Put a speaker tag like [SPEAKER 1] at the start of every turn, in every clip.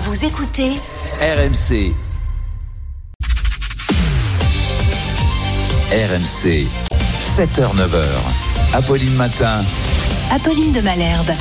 [SPEAKER 1] Vous écoutez
[SPEAKER 2] RMC. RMC, 7h-9h. Apolline Matin.
[SPEAKER 1] Apolline de Malherbe.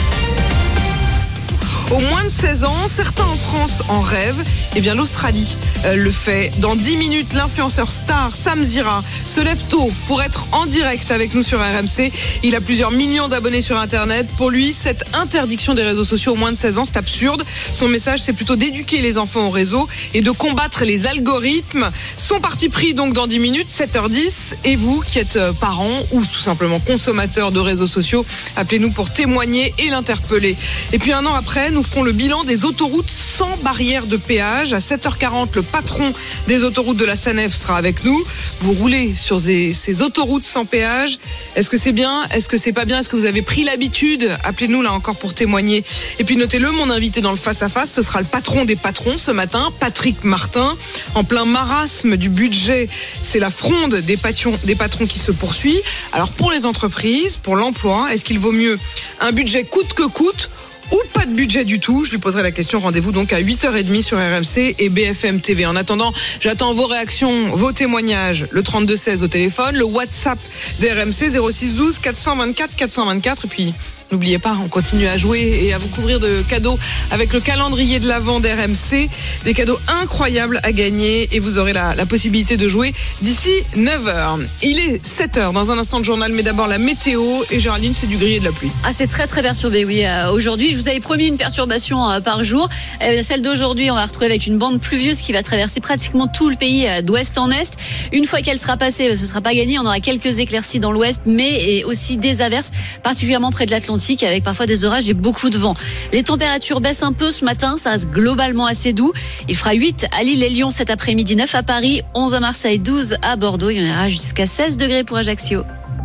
[SPEAKER 3] Au moins de 16 ans, certains en France en rêvent. Eh bien, l'Australie le fait. Dans 10 minutes, l'influenceur star Sam Zira se lève tôt pour être en direct avec nous sur RMC. Il a plusieurs millions d'abonnés sur Internet. Pour lui, cette interdiction des réseaux sociaux aux moins de 16 ans, c'est absurde. Son message, c'est plutôt d'éduquer les enfants au réseau et de combattre les algorithmes. Son parti pris donc dans 10 minutes, 7h10. Et vous qui êtes parents ou tout simplement consommateurs de réseaux sociaux, appelez-nous pour témoigner et l'interpeller. Et puis un an après, nous ferons le bilan des autoroutes sans barrière de péage. À 7h40, le patron des autoroutes de la SANEF sera avec nous. Vous roulez sur ces autoroutes sans péage. Est-ce que c'est bien? Est-ce que c'est pas bien? Est-ce que vous avez pris l'habitude? Appelez-nous là encore pour témoigner. Et puis notez-le, mon invité dans le face-à-face, ce sera le patron des patrons ce matin, Patrick Martin. En plein marasme du budget, c'est la fronde des patrons qui se poursuit. Alors pour les entreprises, pour l'emploi, est-ce qu'il vaut mieux un budget coûte que coûte ou pas de budget du tout? Je lui poserai la question. Rendez-vous donc à 8h30 sur RMC et BFM TV. En attendant, j'attends vos réactions, vos témoignages. Le 3216 au téléphone, le WhatsApp d'RMC 0612 424 424. Et puis, n'oubliez pas, on continue à jouer et à vous couvrir de cadeaux avec le calendrier de l'Avent d'RMC. Des cadeaux incroyables à gagner et vous aurez la possibilité de jouer d'ici 9h. Il est 7h dans un instant de journal, mais d'abord la météo. Et Géraldine, c'est du gris et de la pluie.
[SPEAKER 4] Ah, c'est très très perturbé, oui. Aujourd'hui, je vous avais promis une perturbation par jour. Celle d'aujourd'hui, on va retrouver avec une bande pluvieuse qui va traverser pratiquement tout le pays d'ouest en est. Une fois qu'elle sera passée, ce ne sera pas gagné. On aura quelques éclaircies dans l'ouest, mais aussi des averses, particulièrement près de l'Atlantique, avec parfois des orages et beaucoup de vent. Les températures baissent un peu ce matin, ça reste globalement assez doux. Il fera 8 à Lille et Lyon cet après-midi, 9 à Paris, 11 à Marseille, 12 à Bordeaux. Il y en aura jusqu'à 16 degrés pour Ajaccio.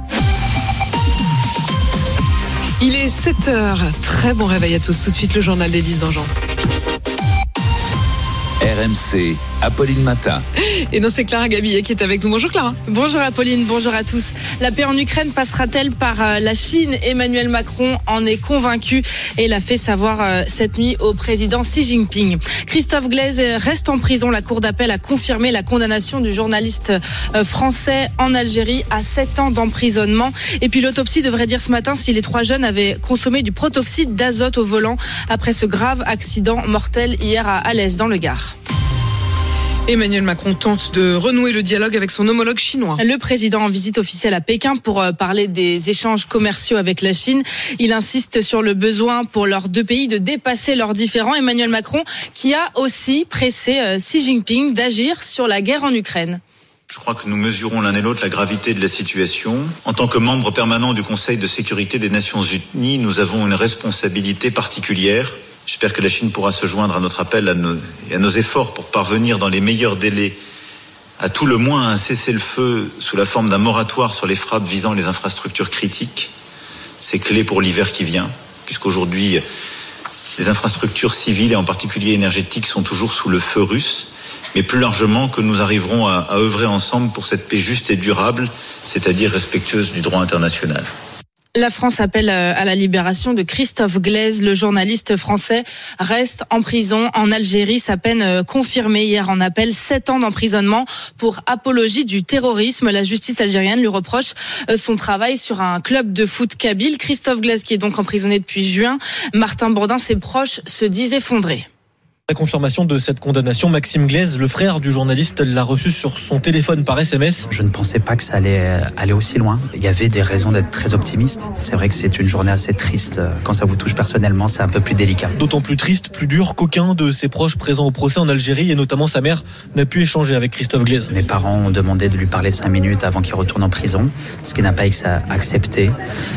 [SPEAKER 3] Il est 7h. Très bon réveil à tous. Tout de suite, le journal des 10 d'Anjan.
[SPEAKER 2] RMC, Apolline Matin.
[SPEAKER 3] Et non, c'est Clara Gabillet qui est avec nous. Bonjour Clara.
[SPEAKER 5] Bonjour Apolline, bonjour à tous. La paix en Ukraine passera-t-elle par la Chine? Emmanuel Macron en est convaincu et l'a fait savoir cette nuit au président Xi Jinping. Christophe Glaise reste en prison. La cour d'appel a confirmé la condamnation du journaliste français en Algérie à 7 ans d'emprisonnement. Et puis l'autopsie devrait dire ce matin si les 3 jeunes avaient consommé du protoxyde d'azote au volant après ce grave accident mortel hier à Alès dans le Gard.
[SPEAKER 3] Emmanuel Macron tente de renouer le dialogue avec son homologue chinois.
[SPEAKER 5] Le président en visite officielle à Pékin pour parler des échanges commerciaux avec la Chine. Il insiste sur le besoin pour leurs deux pays de dépasser leurs différends. Emmanuel Macron qui a aussi pressé Xi Jinping d'agir sur la guerre en Ukraine.
[SPEAKER 6] Je crois que nous mesurons l'un et l'autre la gravité de la situation. En tant que membre permanent du Conseil de sécurité des Nations Unies, nous avons une responsabilité particulière. J'espère que la Chine pourra se joindre à notre appel et à nos efforts pour parvenir dans les meilleurs délais à tout le moins un cessez-le-feu sous la forme d'un moratoire sur les frappes visant les infrastructures critiques. C'est clé pour l'hiver qui vient, puisqu'aujourd'hui, les infrastructures civiles et en particulier énergétiques sont toujours sous le feu russe. Mais plus largement, que nous arriverons à œuvrer ensemble pour cette paix juste et durable, c'est-à-dire respectueuse du droit international.
[SPEAKER 5] La France appelle à la libération de Christophe Glaise. Le journaliste français reste en prison en Algérie. Sa peine confirmée hier en appel, 7 ans d'emprisonnement pour apologie du terrorisme. La justice algérienne lui reproche son travail sur un club de foot kabyle. Christophe Glaise qui est donc emprisonné depuis juin. Martin Bourdin, ses proches se disent effondrés.
[SPEAKER 7] La confirmation de cette condamnation, Maxime Glaise, le frère du journaliste, l'a reçu sur son téléphone par SMS.
[SPEAKER 8] Je ne pensais pas que ça allait aller aussi loin. Il y avait des raisons d'être très optimiste. C'est vrai que c'est une journée assez triste. Quand ça vous touche personnellement, c'est un peu plus délicat.
[SPEAKER 7] D'autant plus triste, plus dur qu'aucun de ses proches présents au procès en Algérie, et notamment sa mère, n'a pu échanger avec Christophe Glaise.
[SPEAKER 8] Mes parents ont demandé de lui parler 5 minutes avant qu'il retourne en prison, ce qui n'a pas été accepté.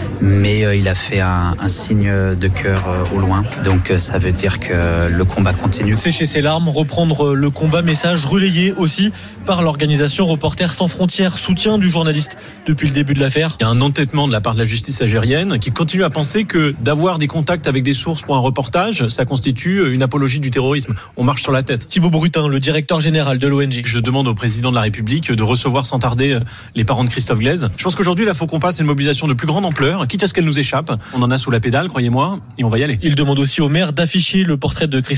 [SPEAKER 8] Mais il a fait un signe de cœur au loin. Donc ça veut dire que le combat continue.
[SPEAKER 7] Sécher ses larmes, reprendre le combat, message relayé aussi par l'organisation Reporters sans frontières, soutien du journaliste depuis le début de l'affaire.
[SPEAKER 9] Il y a un entêtement de la part de la justice algérienne qui continue à penser que d'avoir des contacts avec des sources pour un reportage, ça constitue une apologie du terrorisme. On marche sur la tête.
[SPEAKER 7] Thibaut Brutin, le directeur général de l'ONG.
[SPEAKER 9] Je demande au président de la République de recevoir sans tarder les parents de Christophe Glaise. Je pense qu'aujourd'hui, là, faut qu'on passe à une mobilisation de plus grande ampleur, quitte à ce qu'elle nous échappe. On en a sous la pédale, croyez-moi, et on va y aller.
[SPEAKER 7] Il demande aussi au maire d'afficher le portrait de Christophe Glaise sur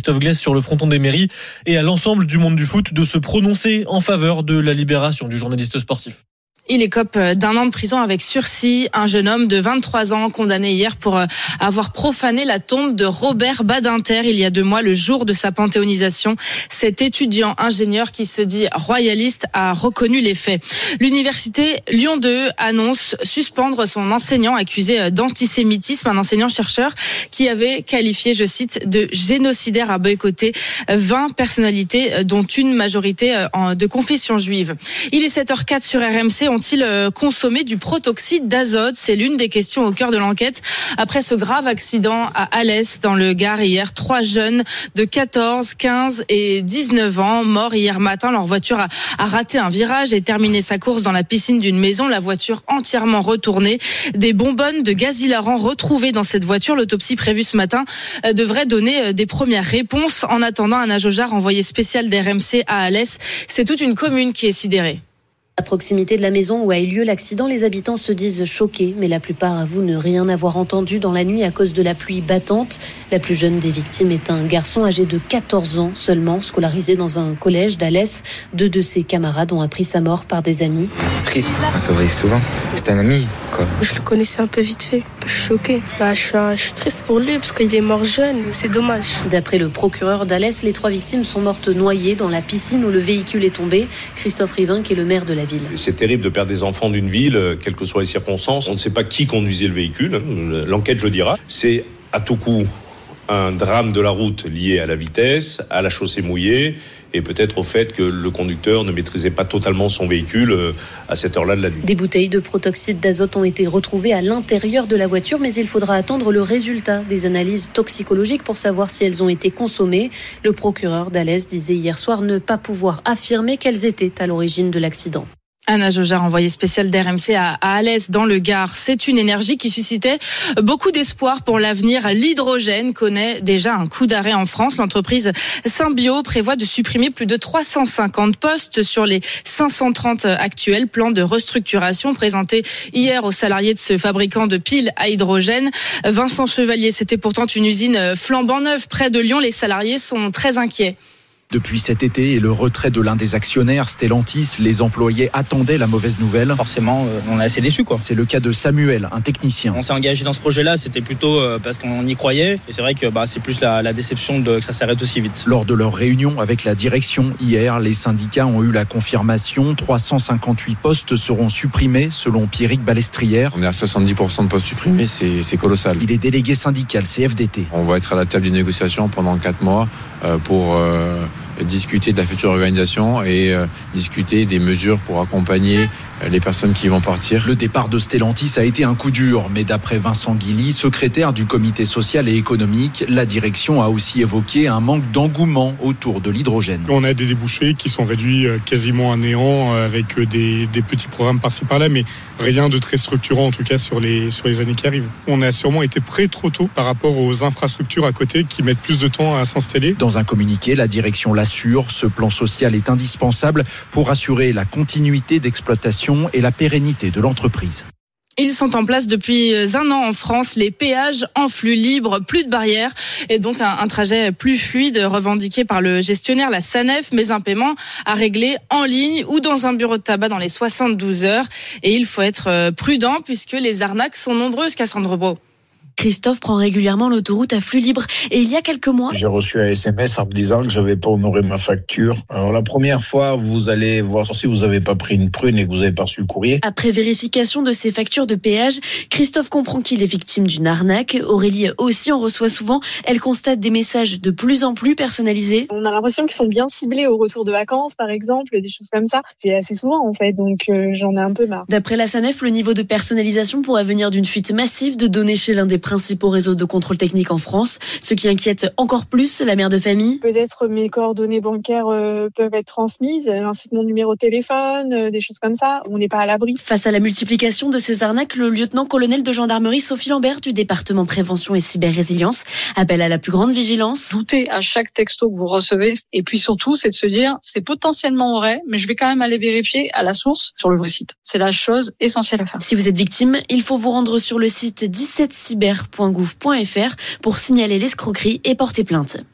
[SPEAKER 7] sur le fronton des mairies et à l'ensemble du monde du foot de se prononcer en faveur de la libération du journaliste sportif.
[SPEAKER 5] Il écope d'1 an de prison avec sursis. Un jeune homme de 23 ans condamné hier pour avoir profané la tombe de Robert Badinter il y a 2 mois, le jour de sa panthéonisation. Cet étudiant ingénieur qui se dit royaliste a reconnu les faits. L'université Lyon 2 annonce suspendre son enseignant accusé d'antisémitisme, un enseignant-chercheur qui avait qualifié, je cite, de génocidaire à boycotter 20 personnalités, dont une majorité de confession juive. Il est 7h04 sur RMC. Ont-ils consommé du protoxyde d'azote? C'est l'une des questions au cœur de l'enquête. Après ce grave accident à Alès, dans le Gard, hier, 3 jeunes de 14, 15 et 19 ans morts hier matin. Leur voiture a raté un virage et terminé sa course dans la piscine d'une maison. La voiture entièrement retournée. Des bonbonnes de gaz hilarant retrouvées dans cette voiture. L'autopsie prévue ce matin devrait donner des premières réponses. En attendant, Anna Jojard, envoyée spéciale d'RMC à Alès, c'est toute une commune qui est sidérée.
[SPEAKER 10] À proximité de la maison où a eu lieu l'accident, les habitants se disent choqués, mais la plupart avouent ne rien avoir entendu dans la nuit à cause de la pluie battante. La plus jeune des victimes est un garçon âgé de 14 ans seulement, scolarisé dans un collège d'Alès. 2 de ses camarades ont appris sa mort par des amis.
[SPEAKER 11] C'est triste, on se voyait souvent. C'était un ami, quoi.
[SPEAKER 12] Je le connaissais un peu vite fait. Je suis choquée. Je suis triste pour lui parce qu'il est mort jeune. C'est dommage.
[SPEAKER 10] D'après le procureur d'Alès, les 3 victimes sont mortes noyées dans la piscine où le véhicule est tombé. Christophe Rivin, qui est le maire de la ville.
[SPEAKER 13] C'est terrible de perdre des enfants d'une ville, quelles que soient les circonstances. On ne sait pas qui conduisait le véhicule. L'enquête le dira. C'est à tout coup un drame de la route lié à la vitesse, à la chaussée mouillée et peut-être au fait que le conducteur ne maîtrisait pas totalement son véhicule à cette heure-là de la nuit.
[SPEAKER 10] Des bouteilles de protoxyde d'azote ont été retrouvées à l'intérieur de la voiture, mais il faudra attendre le résultat des analyses toxicologiques pour savoir si elles ont été consommées. Le procureur d'Alès disait hier soir ne pas pouvoir affirmer qu'elles étaient à l'origine de l'accident.
[SPEAKER 5] Anna Jojard, envoyée spéciale d'RMC à Alès dans le Gard. C'est une énergie qui suscitait beaucoup d'espoir pour l'avenir. L'hydrogène connaît déjà un coup d'arrêt en France. L'entreprise Symbio prévoit de supprimer plus de 350 postes sur les 530 actuels. Plan de restructuration présenté hier aux salariés de ce fabricant de piles à hydrogène. Vincent Chevalier, c'était pourtant une usine flambant neuve près de Lyon. Les salariés sont très inquiets.
[SPEAKER 14] Depuis cet été et le retrait de l'un des actionnaires, Stellantis, les employés attendaient la mauvaise nouvelle.
[SPEAKER 15] Forcément, on est assez déçus, quoi.
[SPEAKER 14] C'est le cas de Samuel, un technicien.
[SPEAKER 15] On s'est engagé dans ce projet-là, c'était plutôt parce qu'on y croyait. Et c'est vrai que c'est plus la déception que ça s'arrête aussi vite.
[SPEAKER 14] Lors de leur réunion avec la direction hier, les syndicats ont eu la confirmation. 358 postes seront supprimés, selon Pierrick Balestrière.
[SPEAKER 16] On est à 70% de postes supprimés, c'est colossal.
[SPEAKER 14] Il est délégué syndical CFDT.
[SPEAKER 16] On va être à la table des négociations pendant 4 mois pour discuter de la future organisation et discuter des mesures pour accompagner les personnes qui vont partir.
[SPEAKER 14] Le départ de Stellantis a été un coup dur, mais d'après Vincent Guilly, secrétaire du comité social et économique, la direction a aussi évoqué un manque d'engouement autour de l'hydrogène.
[SPEAKER 17] On a des débouchés qui sont réduits quasiment à néant avec des petits programmes par-ci par-là, mais rien de très structurant en tout cas sur les années qui arrivent. On a sûrement été prêt trop tôt par rapport aux infrastructures à côté qui mettent plus de temps à s'installer.
[SPEAKER 14] Dans un communiqué, la direction l'assure, ce plan social est indispensable pour assurer la continuité d'exploitation et la pérennité de l'entreprise.
[SPEAKER 5] Ils sont en place depuis 1 an en France, les péages en flux libre, plus de barrières et donc un trajet plus fluide revendiqué par le gestionnaire, la SANEF, mais un paiement à régler en ligne ou dans un bureau de tabac dans les 72 heures. Et il faut être prudent puisque les arnaques sont nombreuses, Cassandre Bro.
[SPEAKER 18] Christophe prend régulièrement l'autoroute à flux libre et il y a quelques mois...
[SPEAKER 19] J'ai reçu un SMS en me disant que je n'avais pas honoré ma facture. Alors la première fois, vous allez voir si vous n'avez pas pris une prune et que vous n'avez pas reçu le courrier.
[SPEAKER 18] Après vérification de ses factures de péage, Christophe comprend qu'il est victime d'une arnaque. Aurélie aussi en reçoit souvent. Elle constate des messages de plus en plus personnalisés.
[SPEAKER 20] On a l'impression qu'ils sont bien ciblés au retour de vacances, par exemple, des choses comme ça. C'est assez souvent en fait, donc j'en ai un peu marre.
[SPEAKER 18] D'après la SANEF, le niveau de personnalisation pourrait venir d'une fuite massive de données chez l'un des principaux réseaux de contrôle technique en France, ce qui inquiète encore plus la mère de famille.
[SPEAKER 20] Peut-être mes coordonnées bancaires peuvent être transmises, ainsi que mon numéro de téléphone, des choses comme ça. On n'est pas à l'abri.
[SPEAKER 18] Face à la multiplication de ces arnaques, le lieutenant-colonel de gendarmerie Sophie Lambert du département prévention et cyber-résilience appelle à la plus grande vigilance.
[SPEAKER 21] Doutez à chaque texto que vous recevez et puis surtout, c'est de se dire c'est potentiellement vrai, mais je vais quand même aller vérifier à la source sur le vrai site. C'est la chose essentielle à faire.
[SPEAKER 18] Si vous êtes victime, il faut vous rendre sur le site 17cyber.gouv.fr pour signaler l'escroquerie et porter plainte.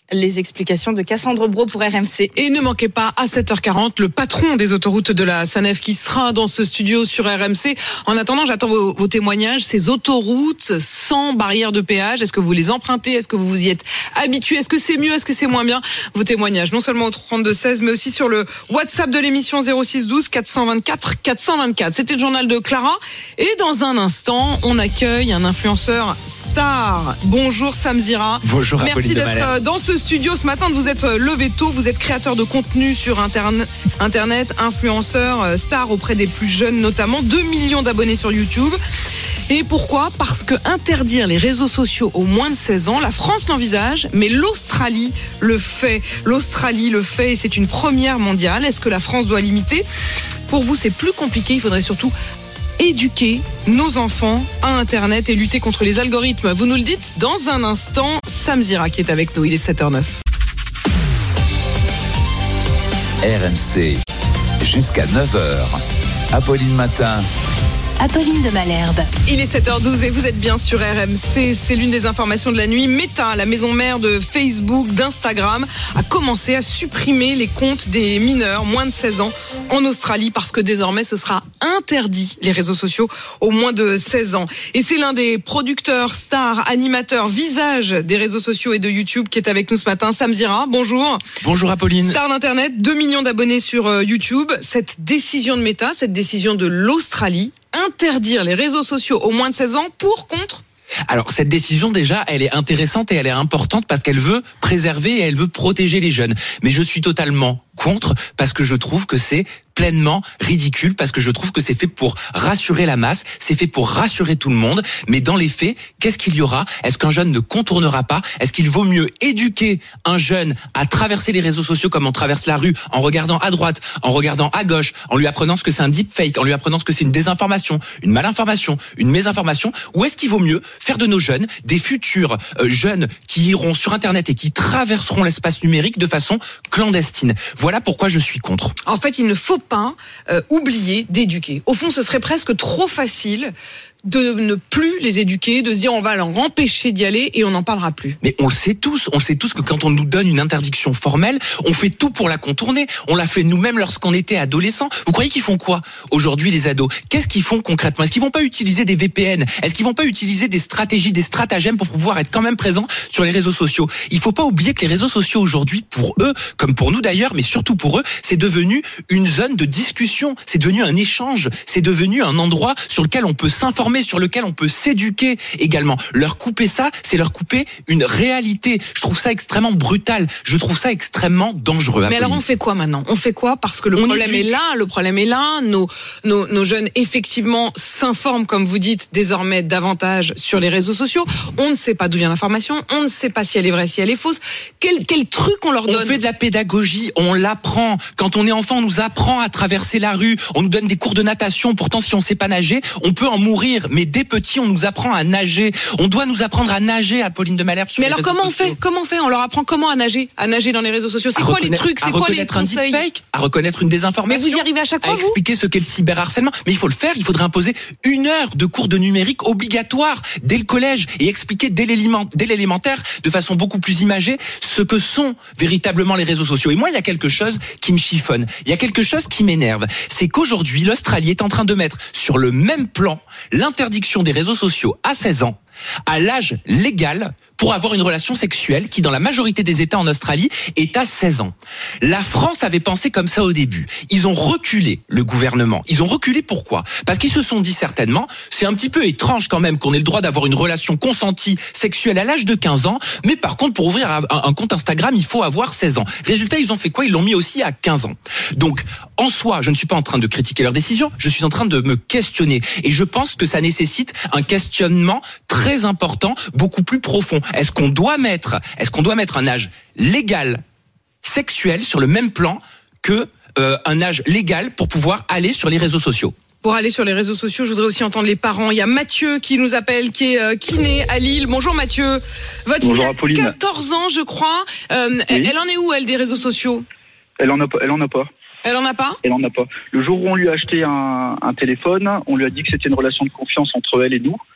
[SPEAKER 5] Les explications de Cassandre Brault pour RMC.
[SPEAKER 3] Et ne manquez pas à 7h40 le patron des autoroutes de la SANEF qui sera dans ce studio sur RMC. En attendant, j'attends vos témoignages. Ces autoroutes sans barrière de péage, est-ce que vous les empruntez? Est-ce que vous vous y êtes habitué? Est-ce que c'est mieux? Est-ce que c'est moins bien? Vos témoignages, non seulement au 32-16, mais aussi sur le WhatsApp de l'émission 0612 424 424. C'était le journal de Clara. Et dans un instant, on accueille un influenceur star. Bonjour Sam Zira.
[SPEAKER 1] Bonjour
[SPEAKER 3] Merci
[SPEAKER 1] Apolline de
[SPEAKER 3] d'être
[SPEAKER 1] Malherbe.
[SPEAKER 3] dans ce studio ce matin. Vous êtes levé tôt, vous êtes créateur de contenu sur Internet, influenceur star auprès des plus jeunes notamment, 2 millions d'abonnés sur YouTube. Et pourquoi? Parce que interdire les réseaux sociaux aux moins de 16 ans, la France l'envisage, mais l'Australie le fait. L'Australie le fait et c'est une première mondiale. Est-ce que la France doit limiter? Pour vous, c'est plus compliqué. Il faudrait surtout éduquer nos enfants à Internet et lutter contre les algorithmes. Vous nous le dites dans un instant. Sam Zira qui est avec nous, il est 7h09.
[SPEAKER 2] RMC, jusqu'à 9h. Apolline Matin.
[SPEAKER 10] Apolline de Malherbe.
[SPEAKER 3] Il est 7h12 et vous êtes bien sur RMC. C'est l'une des informations de la nuit. Meta, la maison mère de Facebook, d'Instagram, a commencé à supprimer les comptes des mineurs moins de 16 ans en Australie parce que désormais ce sera interdit, les réseaux sociaux aux moins de 16 ans. Et c'est l'un des producteurs, stars, animateurs, visages des réseaux sociaux et de YouTube qui est avec nous ce matin. Sam Zira, bonjour.
[SPEAKER 1] Bonjour Apolline.
[SPEAKER 3] Star d'Internet, 2 millions d'abonnés sur YouTube. Cette décision de Meta, cette décision de l'Australie, interdire les réseaux sociaux aux moins de 16 ans pour, contre?
[SPEAKER 1] Alors cette décision déjà, elle est intéressante et elle est importante parce qu'elle veut préserver et elle veut protéger les jeunes. Mais je suis totalement contre parce que je trouve que c'est pleinement ridicule, parce que je trouve que c'est fait pour rassurer la masse, c'est fait pour rassurer tout le monde, mais dans les faits, qu'est-ce qu'il y aura? Est-ce qu'un jeune ne contournera pas? Est-ce qu'il vaut mieux éduquer un jeune à traverser les réseaux sociaux comme on traverse la rue, en regardant à droite, en regardant à gauche, en lui apprenant ce que c'est un deepfake, en lui apprenant ce que c'est une désinformation, une malinformation, une mésinformation, ou est-ce qu'il vaut mieux faire de nos jeunes des futurs jeunes qui iront sur Internet et qui traverseront l'espace numérique de façon clandestine? Voilà pourquoi je suis contre.
[SPEAKER 3] En fait, il ne faut pas oublier d'éduquer. Au fond, ce serait presque trop facile de ne plus les éduquer, de se dire on va leur empêcher d'y aller et on n'en parlera plus.
[SPEAKER 1] Mais on le sait tous que quand on nous donne une interdiction formelle, on fait tout pour la contourner. On l'a fait nous-mêmes lorsqu'on était adolescents. Vous croyez qu'ils font quoi aujourd'hui les ados? Qu'est-ce qu'ils font concrètement? Est-ce qu'ils vont pas utiliser des VPN? Est-ce qu'ils vont pas utiliser des stratégies, des stratagèmes pour pouvoir être quand même présents sur les réseaux sociaux? Il faut pas oublier que les réseaux sociaux aujourd'hui, pour eux, comme pour nous d'ailleurs, mais surtout pour eux, c'est devenu une zone de discussion, c'est devenu un échange, c'est devenu un endroit sur lequel on peut s'informer, sur lequel on peut s'éduquer également. Leur couper ça, c'est leur couper une réalité. Je trouve ça extrêmement brutal. Je trouve ça extrêmement dangereux.
[SPEAKER 3] Mais alors on fait quoi maintenant? On fait quoi? Parce que le problème est là. Nos jeunes effectivement s'informent, comme vous dites, désormais davantage sur les réseaux sociaux. On ne sait pas d'où vient l'information. On ne sait pas si elle est vraie, si elle est fausse. Quel truc on leur donne?
[SPEAKER 1] On fait de la pédagogie. On l'apprend. Quand on est enfant, on nous apprend à traverser la rue. On nous donne des cours de natation. Pourtant, si on ne sait pas nager, on peut en mourir. Mais dès petit, on nous apprend à nager. On doit nous apprendre à nager, Apolline de Malherbe.
[SPEAKER 3] Mais alors comment on fait? On leur apprend comment à nager dans les réseaux sociaux. C'est quoi les trucs? C'est quoi les conseils?
[SPEAKER 1] À reconnaître une désinformation.
[SPEAKER 3] Mais vous y arrivez à chaque fois,
[SPEAKER 1] à expliquer ce qu'est le cyberharcèlement. Mais il faut le faire. Il faudrait imposer 1 heure de cours de numérique obligatoire dès le collège et expliquer dès l'élémentaire de façon beaucoup plus imagée ce que sont véritablement les réseaux sociaux. Et moi, il y a quelque chose qui me chiffonne. Il y a quelque chose qui m'énerve. C'est qu'aujourd'hui, l'Australie est en train de mettre sur le même plan l'interdiction des réseaux sociaux à 16 ans, à l'âge légal pour avoir une relation sexuelle qui, dans la majorité des États en Australie, est à 16 ans. La France avait pensé comme ça au début. Ils ont reculé, le gouvernement. Ils ont reculé pourquoi? Parce qu'ils se sont dit certainement, c'est un petit peu étrange quand même qu'on ait le droit d'avoir une relation consentie sexuelle à l'âge de 15 ans, mais par contre, pour ouvrir un compte Instagram, il faut avoir 16 ans. Résultat, ils ont fait quoi? Ils l'ont mis aussi à 15 ans. Donc, en soi, je ne suis pas en train de critiquer leur décision, je suis en train de me questionner. Et je pense que ça nécessite un questionnement très important, beaucoup plus profond. Est-ce qu'on doit mettre un âge légal sexuel sur le même plan que un âge légal pour pouvoir aller sur les réseaux sociaux?
[SPEAKER 3] Pour aller sur les réseaux sociaux, je voudrais aussi entendre les parents. Il y a Mathieu qui nous appelle, qui est kiné à Lille. Bonjour Mathieu. Votre fille a 14 ans, je crois. Oui. Elle en est où, elle, des réseaux sociaux?
[SPEAKER 22] Elle en a pas.
[SPEAKER 3] Elle en a pas?
[SPEAKER 22] Elle en a pas. Le jour où on lui a acheté un téléphone, on lui a dit que c'était une relation de confiance entre elle et nous.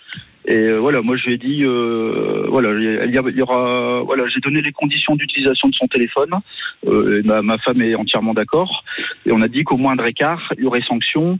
[SPEAKER 22] Et voilà, moi je lui ai dit, voilà, il y aura, voilà, j'ai donné les conditions d'utilisation de son téléphone. Ma femme est entièrement d'accord. Et on a dit qu'au moindre écart, il y aurait sanction.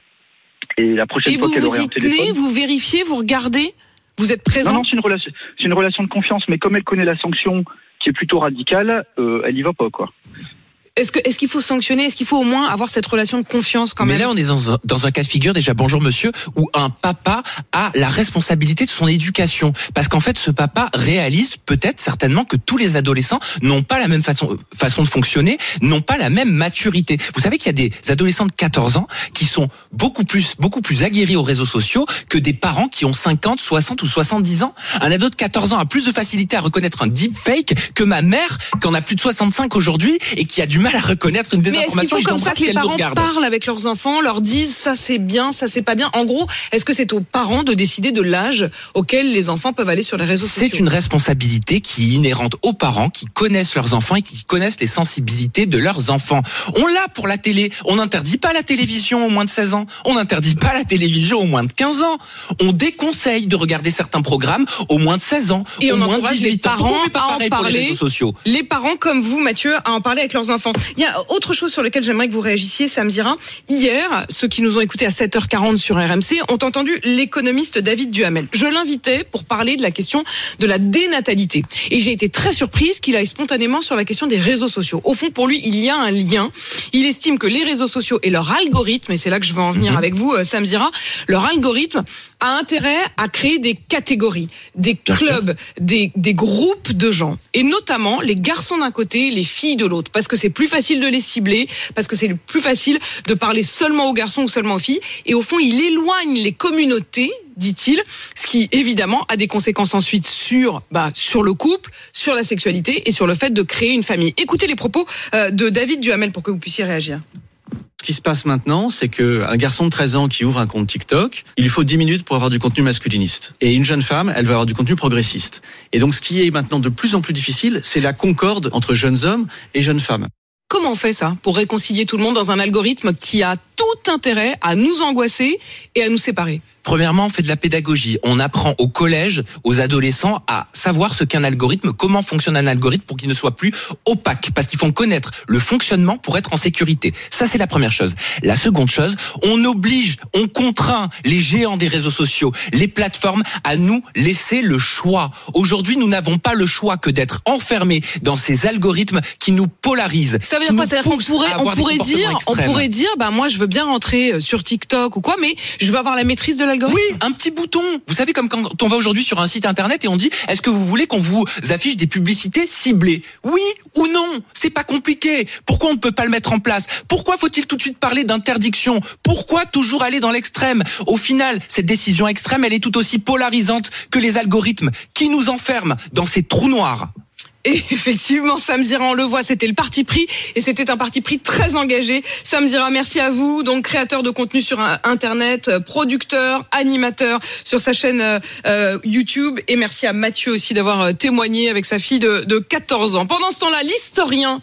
[SPEAKER 22] Et la prochaine fois qu'elle aurait un téléphone.
[SPEAKER 3] Et vous vous y tenez, vous vérifiez, vous regardez, vous êtes présent?
[SPEAKER 22] Non, c'est une relation de confiance. Mais comme elle connaît la sanction, qui est plutôt radicale, elle y va pas, quoi.
[SPEAKER 3] Est-ce qu'il faut sanctionner? Est-ce qu'il faut au moins avoir cette relation de confiance quand même?
[SPEAKER 1] Mais là, on est dans un cas de figure, déjà, bonjour monsieur, où un papa a la responsabilité de son éducation. Parce qu'en fait, ce papa réalise peut-être, certainement, que tous les adolescents n'ont pas la même façon de fonctionner, n'ont pas la même maturité. Vous savez qu'il y a des adolescents de 14 ans qui sont beaucoup plus aguerris aux réseaux sociaux que des parents qui ont 50, 60 ou 70 ans. Un ado de 14 ans a plus de facilité à reconnaître un deepfake que ma mère, qui en a plus de 65 aujourd'hui et qui a du mal à reconnaître une désinformation.
[SPEAKER 3] Mais est-ce qu'il faut comme ça que les parents parlent avec leurs enfants, leur disent ça c'est bien, ça c'est pas bien? En gros, est-ce que c'est aux parents de décider de l'âge auquel les enfants peuvent aller sur les réseaux sociaux?
[SPEAKER 1] C'est une responsabilité qui est inhérente aux parents qui connaissent leurs enfants et qui connaissent les sensibilités de leurs enfants. On l'a pour la télé. On n'interdit pas la télévision aux moins de 16 ans. On n'interdit pas la télévision aux moins de 15 ans. On déconseille de regarder certains programmes aux moins de 16 ans,
[SPEAKER 3] et
[SPEAKER 1] aux
[SPEAKER 3] on
[SPEAKER 1] moins de
[SPEAKER 3] encourage
[SPEAKER 1] 18
[SPEAKER 3] les parents
[SPEAKER 1] ans.
[SPEAKER 3] à en parler.
[SPEAKER 1] Les réseaux sociaux.
[SPEAKER 3] Les parents comme vous, Mathieu, à en parler avec leurs enfants. Il y a autre chose sur laquelle j'aimerais que vous réagissiez, Sam Zira. Hier, ceux qui nous ont écoutés à 7h40 sur RMC ont entendu l'économiste David Duhamel. Je l'invitais pour parler de la question de la dénatalité. Et j'ai été très surprise qu'il aille spontanément sur la question des réseaux sociaux. Au fond, pour lui, il y a un lien. Il estime que les réseaux sociaux et leur algorithme, et c'est là que je veux en venir avec vous, Sam Zira, leur algorithme a intérêt à créer des catégories, des clubs, des groupes de gens. Et notamment les garçons d'un côté, les filles de l'autre. Parce que c'est plus facile de les cibler, parce que c'est plus facile de parler seulement aux garçons ou seulement aux filles. Et au fond, il éloigne les communautés, dit-il, ce qui évidemment a des conséquences ensuite sur le couple, sur la sexualité et sur le fait de créer une famille. Écoutez les propos de David Duhamel pour que vous puissiez réagir.
[SPEAKER 4] Ce qui se passe maintenant, c'est qu'un garçon de 13 ans qui ouvre un compte TikTok, il lui faut 10 minutes pour avoir du contenu masculiniste. Et une jeune femme, elle va avoir du contenu progressiste. Et donc, ce qui est maintenant de plus en plus difficile, c'est la concorde entre jeunes hommes et jeunes femmes.
[SPEAKER 3] Comment on fait ça pour réconcilier tout le monde dans un algorithme qui a tout intérêt à nous angoisser et à nous séparer?
[SPEAKER 1] Premièrement, on fait de la pédagogie. On apprend au collège, aux adolescents, à savoir ce qu'est un algorithme, comment fonctionne un algorithme pour qu'il ne soit plus opaque. Parce qu'il faut connaître le fonctionnement pour être en sécurité. Ça, c'est la première chose. La seconde chose, on oblige, on contraint les géants des réseaux sociaux, les plateformes à nous laisser le choix. Aujourd'hui, nous n'avons pas le choix que d'être enfermés dans ces algorithmes qui nous polarisent.
[SPEAKER 3] Ça veut dire quoi? C'est-à-dire qu'on pourrait dire, moi, je veux bien rentrer sur TikTok ou quoi, mais je veux avoir la maîtrise de l'algorithme.
[SPEAKER 1] Oui, un petit bouton. Vous savez, comme quand on va aujourd'hui sur un site internet et on dit, est-ce que vous voulez qu'on vous affiche des publicités ciblées? Oui ou non? C'est pas compliqué. Pourquoi on ne peut pas le mettre en place? Pourquoi faut-il tout de suite parler d'interdiction? Pourquoi toujours aller dans l'extrême? Au final, cette décision extrême, elle est tout aussi polarisante que les algorithmes qui nous enferment dans ces trous noirs.
[SPEAKER 3] Et effectivement, Sam Zira, on le voit, c'était le parti pris et c'était un parti pris très engagé. Sam Zira, merci à vous, donc créateur de contenu sur Internet, producteur, animateur sur sa chaîne YouTube, et merci à Mathieu aussi d'avoir témoigné avec sa fille de 14 ans. Pendant ce temps-là, l'historien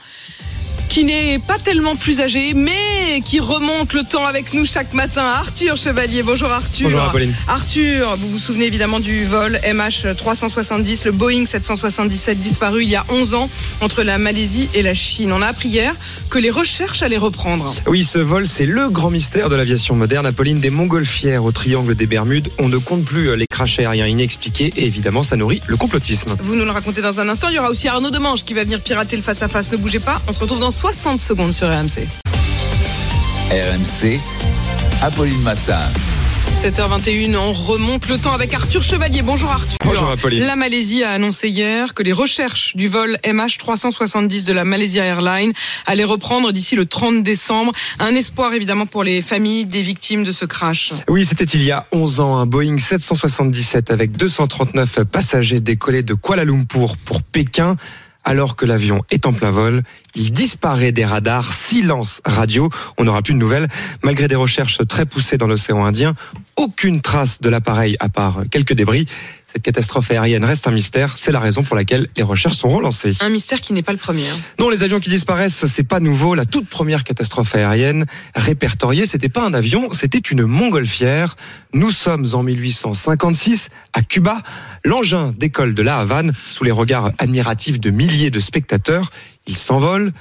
[SPEAKER 3] qui n'est pas tellement plus âgé, mais qui remonte le temps avec nous chaque matin, Arthur Chevalier. Bonjour Arthur.
[SPEAKER 6] Bonjour Apolline.
[SPEAKER 3] Arthur, vous vous souvenez évidemment du vol MH370, le Boeing 777 disparu il y a 11 ans entre la Malaisie et la Chine. On a appris hier que les recherches allaient reprendre.
[SPEAKER 6] Oui, ce vol, c'est le grand mystère de l'aviation moderne. Apolline, des montgolfières au triangle des Bermudes. On ne compte plus les crashs aériens inexpliqués et évidemment, ça nourrit le complotisme.
[SPEAKER 3] Vous nous le racontez dans un instant. Il y aura aussi Arnaud Demange qui va venir pirater le face-à-face. Ne bougez pas, on se retrouve dans 60 secondes sur RMC.
[SPEAKER 2] RMC, Apolline Matin.
[SPEAKER 3] 7h21, on remonte le temps avec Arthur Chevalier. Bonjour Arthur.
[SPEAKER 6] Bonjour Apolline.
[SPEAKER 3] La Malaisie a annoncé hier que les recherches du vol MH370 de la Malaysia Airlines allaient reprendre d'ici le 30 décembre. Un espoir évidemment pour les familles des victimes de ce crash.
[SPEAKER 6] Oui, c'était il y a 11 ans. Un Boeing 777 avec 239 passagers décollé de Kuala Lumpur pour Pékin. Alors que l'avion est en plein vol, il disparaît des radars, silence radio, on n'aura plus de nouvelles. Malgré des recherches très poussées dans l'océan Indien, aucune trace de l'appareil à part quelques débris. Cette catastrophe aérienne reste un mystère. C'est la raison pour laquelle les recherches sont relancées.
[SPEAKER 3] Un mystère qui n'est pas le premier.
[SPEAKER 6] Non, les avions qui disparaissent, c'est pas nouveau. La toute première catastrophe aérienne répertoriée, c'était pas un avion, c'était une montgolfière. Nous sommes en 1856 à Cuba. L'engin décolle de La Havane sous les regards admiratifs de milliers de spectateurs. Il s'envole,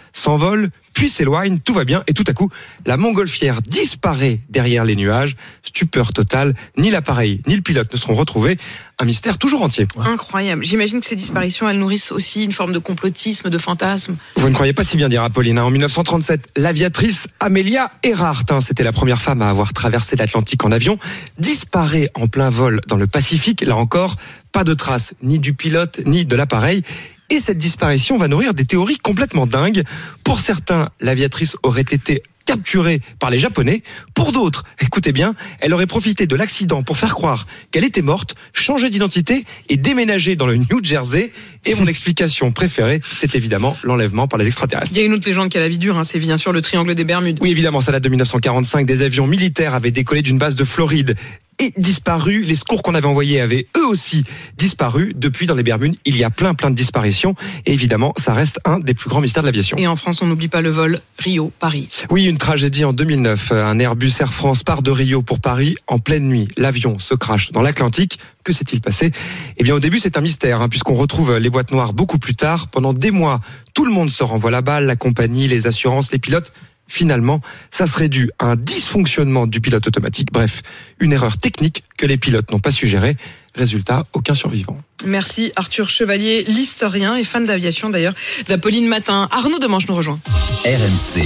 [SPEAKER 6] puis s'éloigne, tout va bien, et tout à coup, la montgolfière disparaît derrière les nuages. Stupeur totale, ni l'appareil, ni le pilote ne seront retrouvés. Un mystère toujours entier.
[SPEAKER 3] Incroyable. J'imagine que ces disparitions, elles nourrissent aussi une forme de complotisme, de fantasme.
[SPEAKER 6] Vous ne croyez pas si bien dire, Apolline. En 1937, l'aviatrice Amelia Earhart, c'était la première femme à avoir traversé l'Atlantique en avion, disparaît en plein vol dans le Pacifique. Là encore, pas de traces, ni du pilote, ni de l'appareil. Et cette disparition va nourrir des théories complètement dingues. Pour certains, l'aviatrice aurait été capturée par les Japonais. Pour d'autres, écoutez bien, elle aurait profité de l'accident pour faire croire qu'elle était morte, changer d'identité et déménager dans le New Jersey. Et mon explication préférée, c'est évidemment l'enlèvement par les extraterrestres.
[SPEAKER 3] Il y a une autre légende qui a la vie dure, c'est bien sûr le triangle des Bermudes.
[SPEAKER 6] Oui, évidemment, ça date de 1945. Des avions militaires avaient décollé d'une base de Floride et disparu. Les secours qu'on avait envoyés avaient eux aussi disparu. Depuis, dans les Bermudes, il y a plein de disparitions. Et évidemment, ça reste un des plus grands mystères de l'aviation.
[SPEAKER 3] Et en France, on n'oublie pas le vol Rio-Paris.
[SPEAKER 6] Oui, une tragédie en 2009. Un Airbus Air France part de Rio pour Paris en pleine nuit. L'avion se crache dans l'Atlantique. Que s'est-il passé ? Eh bien, au début, c'est un mystère, puisqu'on retrouve les boîtes noires beaucoup plus tard. Pendant des mois, tout le monde se renvoie la balle, la compagnie, les assurances, les pilotes. Finalement, ça serait dû à un dysfonctionnement du pilote automatique. Bref, une erreur technique que les pilotes n'ont pas su gérer. Résultat, aucun survivant.
[SPEAKER 3] Merci Arthur Chevalier, l'historien et fan d'aviation d'ailleurs, d'Apolline Matin. Arnaud Demanche nous rejoint.
[SPEAKER 2] RMC.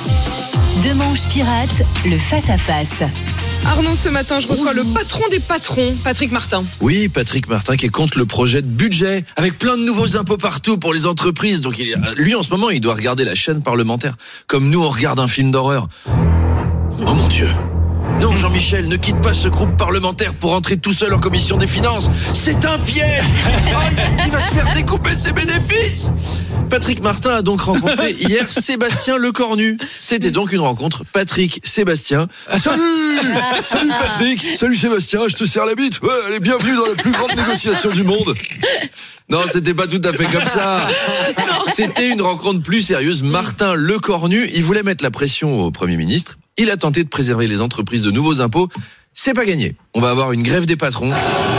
[SPEAKER 8] Demanche pirate, le face-à-face.
[SPEAKER 3] Arnaud, ce matin, je reçois le patron des patrons, Patrick Martin.
[SPEAKER 9] Oui, Patrick Martin qui est contre le projet de budget, avec plein de nouveaux impôts partout pour les entreprises. Donc lui, en ce moment, il doit regarder la chaîne parlementaire, comme nous, on regarde un film d'horreur. Oh mon Dieu! Non, Jean-Michel, ne quitte pas ce groupe parlementaire pour entrer tout seul en commission des finances. C'est un piège. Il va se faire découper ses bénéfices. Patrick Martin a donc rencontré hier Sébastien Lecornu. C'était donc une rencontre Patrick-Sébastien. Salut Patrick. Salut Sébastien, je te serre la bite. Ouais, allez, bienvenue dans la plus grande négociation du monde. Non, c'était pas tout à fait comme ça. C'était une rencontre plus sérieuse. Martin Lecornu, il voulait mettre la pression au Premier ministre. Il a tenté de préserver les entreprises de nouveaux impôts. C'est pas gagné. On va avoir une grève des patrons.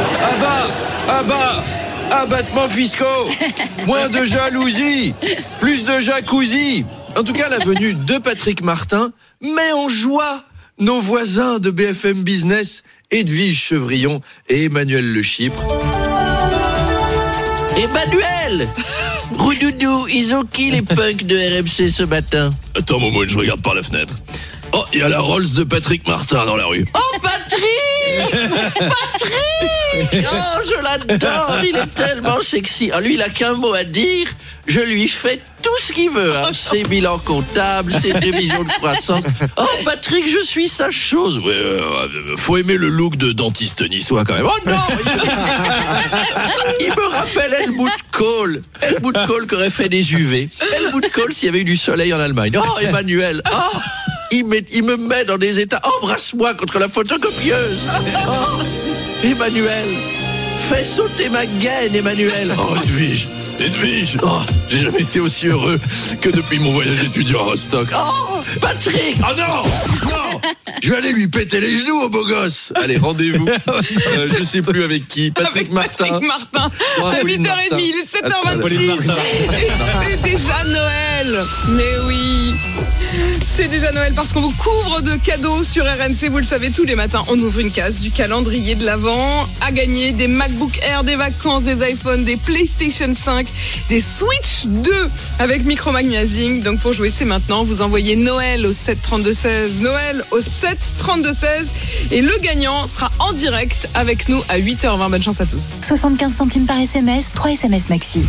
[SPEAKER 9] Abattements fiscaux. Moins de jalousie. Plus de jacuzzi. En tout cas, la venue de Patrick Martin met en joie nos voisins de BFM Business, Edwige Chevrillon et Emmanuel Le Chypre. Emmanuel! Roudoudou, ils ont qui les punks de RMC ce matin? Attends, Momo, je regarde par la fenêtre. Oh, il y a la Rolls de Patrick Martin dans la rue. Oh, Patrick! Patrick! Oh, je l'adore, il est tellement sexy. Ah, lui, il a qu'un mot à dire. Je lui fais tout ce qu'il veut. Ses bilans comptables, ses prévisions de croissance. Oh, Patrick, je suis sa chose. Ouais, faut aimer le look de dentiste niçois quand même. Oh non! Il me rappelle Helmut Kohl. Helmut Kohl qui aurait fait des UV. Helmut Kohl s'il y avait eu du soleil en Allemagne. Oh, Emmanuel. Oh! Il me met dans des états. Embrasse-moi contre la photocopieuse. Oh, Emmanuel, fais sauter ma gaine, Emmanuel. Oh, Edwige, oh, j'ai jamais été aussi heureux que depuis mon voyage étudiant à Rostock. Oh, Patrick. Oh non, je vais aller lui péter les genoux au beau gosse. Allez, rendez-vous. Je sais plus avec qui. Patrick Martin.
[SPEAKER 3] À 8h30, il est 7h26. C'est déjà Noël. Mais oui. C'est déjà Noël parce qu'on vous couvre de cadeaux sur RMC. Vous le savez, tous les matins, on ouvre une case du calendrier de l'Avent. À gagner des MacBook Air, des vacances, des iPhones, des PlayStation 5, des Switch 2 avec Micromagazine. Donc pour jouer, c'est maintenant. Vous envoyez Noël au 732-16. Noël au 732-16. Et le gagnant sera en direct avec nous à 8h20. Bonne chance à tous.
[SPEAKER 8] 75 centimes par SMS, 3 SMS maxi.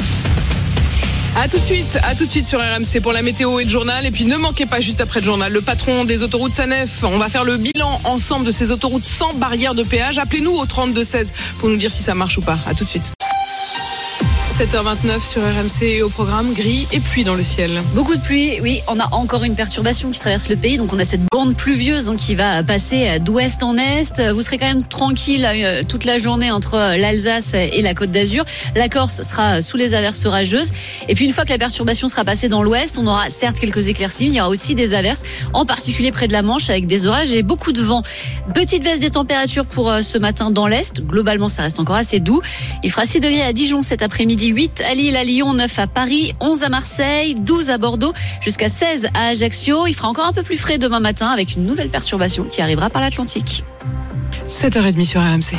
[SPEAKER 3] À tout de suite sur RMC pour la météo et le journal. Et puis ne manquez pas juste après le journal, le patron des autoroutes Sanef. On va faire le bilan ensemble de ces autoroutes sans barrière de péage. Appelez-nous au 32-16 pour nous dire si ça marche ou pas. À tout de suite. 7h29 sur RMC et au programme gris et pluie dans le ciel.
[SPEAKER 7] Beaucoup de pluie, oui. On a encore une perturbation qui traverse le pays. Donc on a cette bande pluvieuse qui va passer d'ouest en est. Vous serez quand même tranquille toute la journée entre l'Alsace et la Côte d'Azur. La Corse sera sous les averses orageuses. Et puis une fois que la perturbation sera passée dans l'ouest, on aura certes quelques éclaircies. Il y aura aussi des averses, en particulier près de la Manche avec des orages et beaucoup de vent. Petite baisse des températures pour ce matin dans l'est. Globalement, ça reste encore assez doux. Il fera 6 degrés à Dijon cet après-midi, 8 à Lille, à Lyon, 9 à Paris, 11 à Marseille, 12 à Bordeaux, jusqu'à 16 à Ajaccio. Il fera encore un peu plus frais demain matin avec une nouvelle perturbation qui arrivera par l'Atlantique.
[SPEAKER 3] 7h30 sur RMC.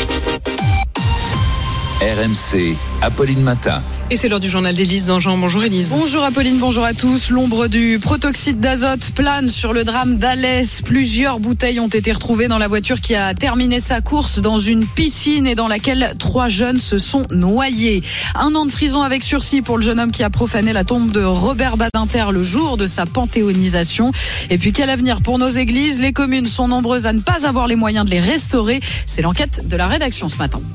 [SPEAKER 2] RMC, Apolline Matin.
[SPEAKER 3] Et c'est l'heure du journal d'Élise Dangean. Bonjour Élise.
[SPEAKER 11] Bonjour Apolline, bonjour à tous. L'ombre du protoxyde d'azote plane sur le drame d'Alès. Plusieurs bouteilles ont été retrouvées dans la voiture qui a terminé sa course dans une piscine et dans laquelle 3 jeunes se sont noyés. 1 an de prison avec sursis pour le jeune homme qui a profané la tombe de Robert Badinter le jour de sa panthéonisation. Et puis quel avenir pour nos églises? Les communes sont nombreuses à ne pas avoir les moyens de les restaurer. C'est l'enquête de la rédaction ce matin.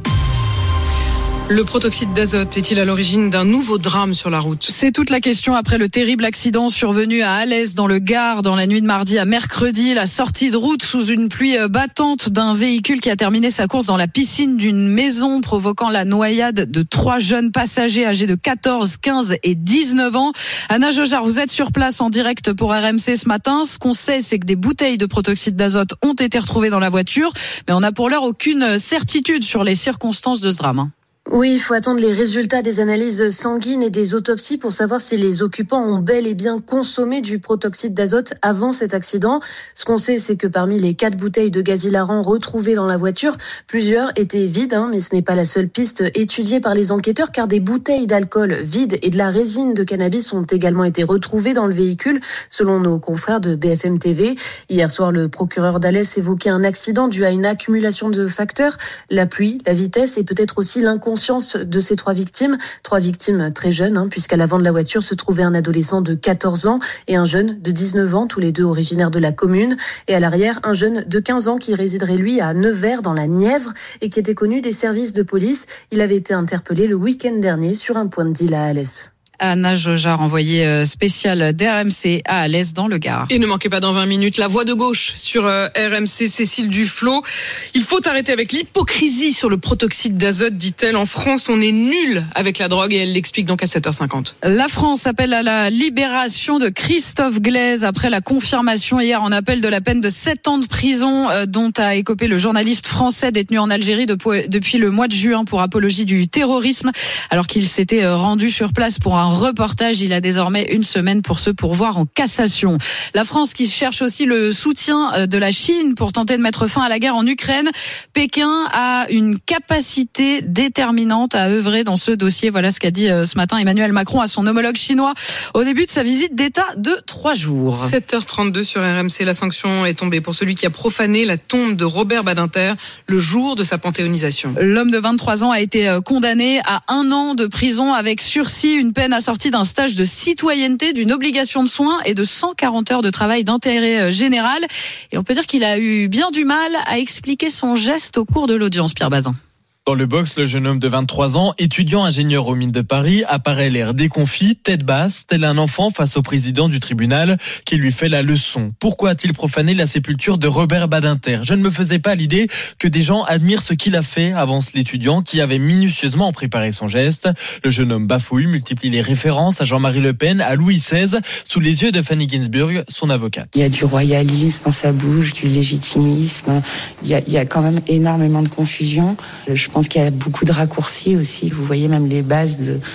[SPEAKER 3] Le protoxyde d'azote est-il à l'origine d'un nouveau drame sur la route?
[SPEAKER 11] C'est toute la question après le terrible accident survenu à Alès dans le Gard dans la nuit de mardi à mercredi. La sortie de route sous une pluie battante d'un véhicule qui a terminé sa course dans la piscine d'une maison, provoquant la noyade de 3 jeunes passagers âgés de 14, 15 et 19 ans. Anna Jojar, vous êtes sur place en direct pour RMC ce matin. Ce qu'on sait, c'est que des bouteilles de protoxyde d'azote ont été retrouvées dans la voiture, mais on n'a pour l'heure aucune certitude sur les circonstances de ce drame.
[SPEAKER 10] Oui, il faut attendre les résultats des analyses sanguines et des autopsies pour savoir si les occupants ont bel et bien consommé du protoxyde d'azote avant cet accident. Ce qu'on sait, c'est que parmi les 4 bouteilles de gaz hilarant retrouvées dans la voiture, plusieurs étaient vides, mais ce n'est pas la seule piste étudiée par les enquêteurs, car des bouteilles d'alcool vides et de la résine de cannabis ont également été retrouvées dans le véhicule, selon nos confrères de BFM TV. Hier soir, le procureur d'Alès évoquait un accident dû à une accumulation de facteurs, la pluie, la vitesse et peut-être aussi l'inconscience de ces 3 victimes. 3 victimes très jeunes, puisqu'à l'avant de la voiture se trouvait un adolescent de 14 ans et un jeune de 19 ans, tous les deux originaires de la commune. Et à l'arrière, un jeune de 15 ans qui résiderait lui à Nevers dans la Nièvre et qui était connu des services de police. Il avait été interpellé le week-end dernier sur un point de deal à Alès.
[SPEAKER 11] Anna Jojar, envoyée spéciale d'RMC à Alès dans le Gard.
[SPEAKER 3] Et ne manquez pas dans 20 minutes la voix de gauche sur RMC, Cécile Duflot. Il faut arrêter avec l'hypocrisie sur le protoxyde d'azote, dit-elle. En France, on est nul avec la drogue et elle l'explique donc à 7h50.
[SPEAKER 11] La France appelle à la libération de Christophe Glaise après la confirmation hier en appel de la peine de 7 ans de prison dont a écopé le journaliste français détenu en Algérie depuis le mois de juin pour apologie du terrorisme alors qu'il s'était rendu sur place pour un reportage. Il a désormais 1 semaine pour se pourvoir en cassation. La France qui cherche aussi le soutien de la Chine pour tenter de mettre fin à la guerre en Ukraine. Pékin a une capacité déterminante à œuvrer dans ce dossier. Voilà ce qu'a dit ce matin Emmanuel Macron à son homologue chinois au début de sa visite d'État de 3 jours.
[SPEAKER 3] 7h32 sur RMC. La sanction est tombée pour celui qui a profané la tombe de Robert Badinter le jour de sa panthéonisation.
[SPEAKER 11] L'homme de 23 ans a été condamné à 1 an de prison avec sursis, une peine assortie d'un stage de citoyenneté, d'une obligation de soins et de 140 heures de travail d'intérêt général. Et on peut dire qu'il a eu bien du mal à expliquer son geste au cours de l'audience, Pierre Bazin.
[SPEAKER 23] Dans le box, le jeune homme de 23 ans, étudiant ingénieur aux mines de Paris, apparaît l'air déconfit, tête basse, tel un enfant face au président du tribunal qui lui fait la leçon. Pourquoi a-t-il profané la sépulture de Robert Badinter? Je ne me faisais pas l'idée que des gens admirent ce qu'il a fait, avance l'étudiant qui avait minutieusement préparé son geste. Le jeune homme bafouille, multiplie les références à Jean-Marie Le Pen, à Louis XVI, sous les yeux de Fanny Ginsburg, son avocate.
[SPEAKER 24] Il y a du royalisme dans sa bouche, du légitimisme. Il y a quand même énormément de confusion. Je pense qu'il y a beaucoup de raccourcis aussi. Vous voyez même les bases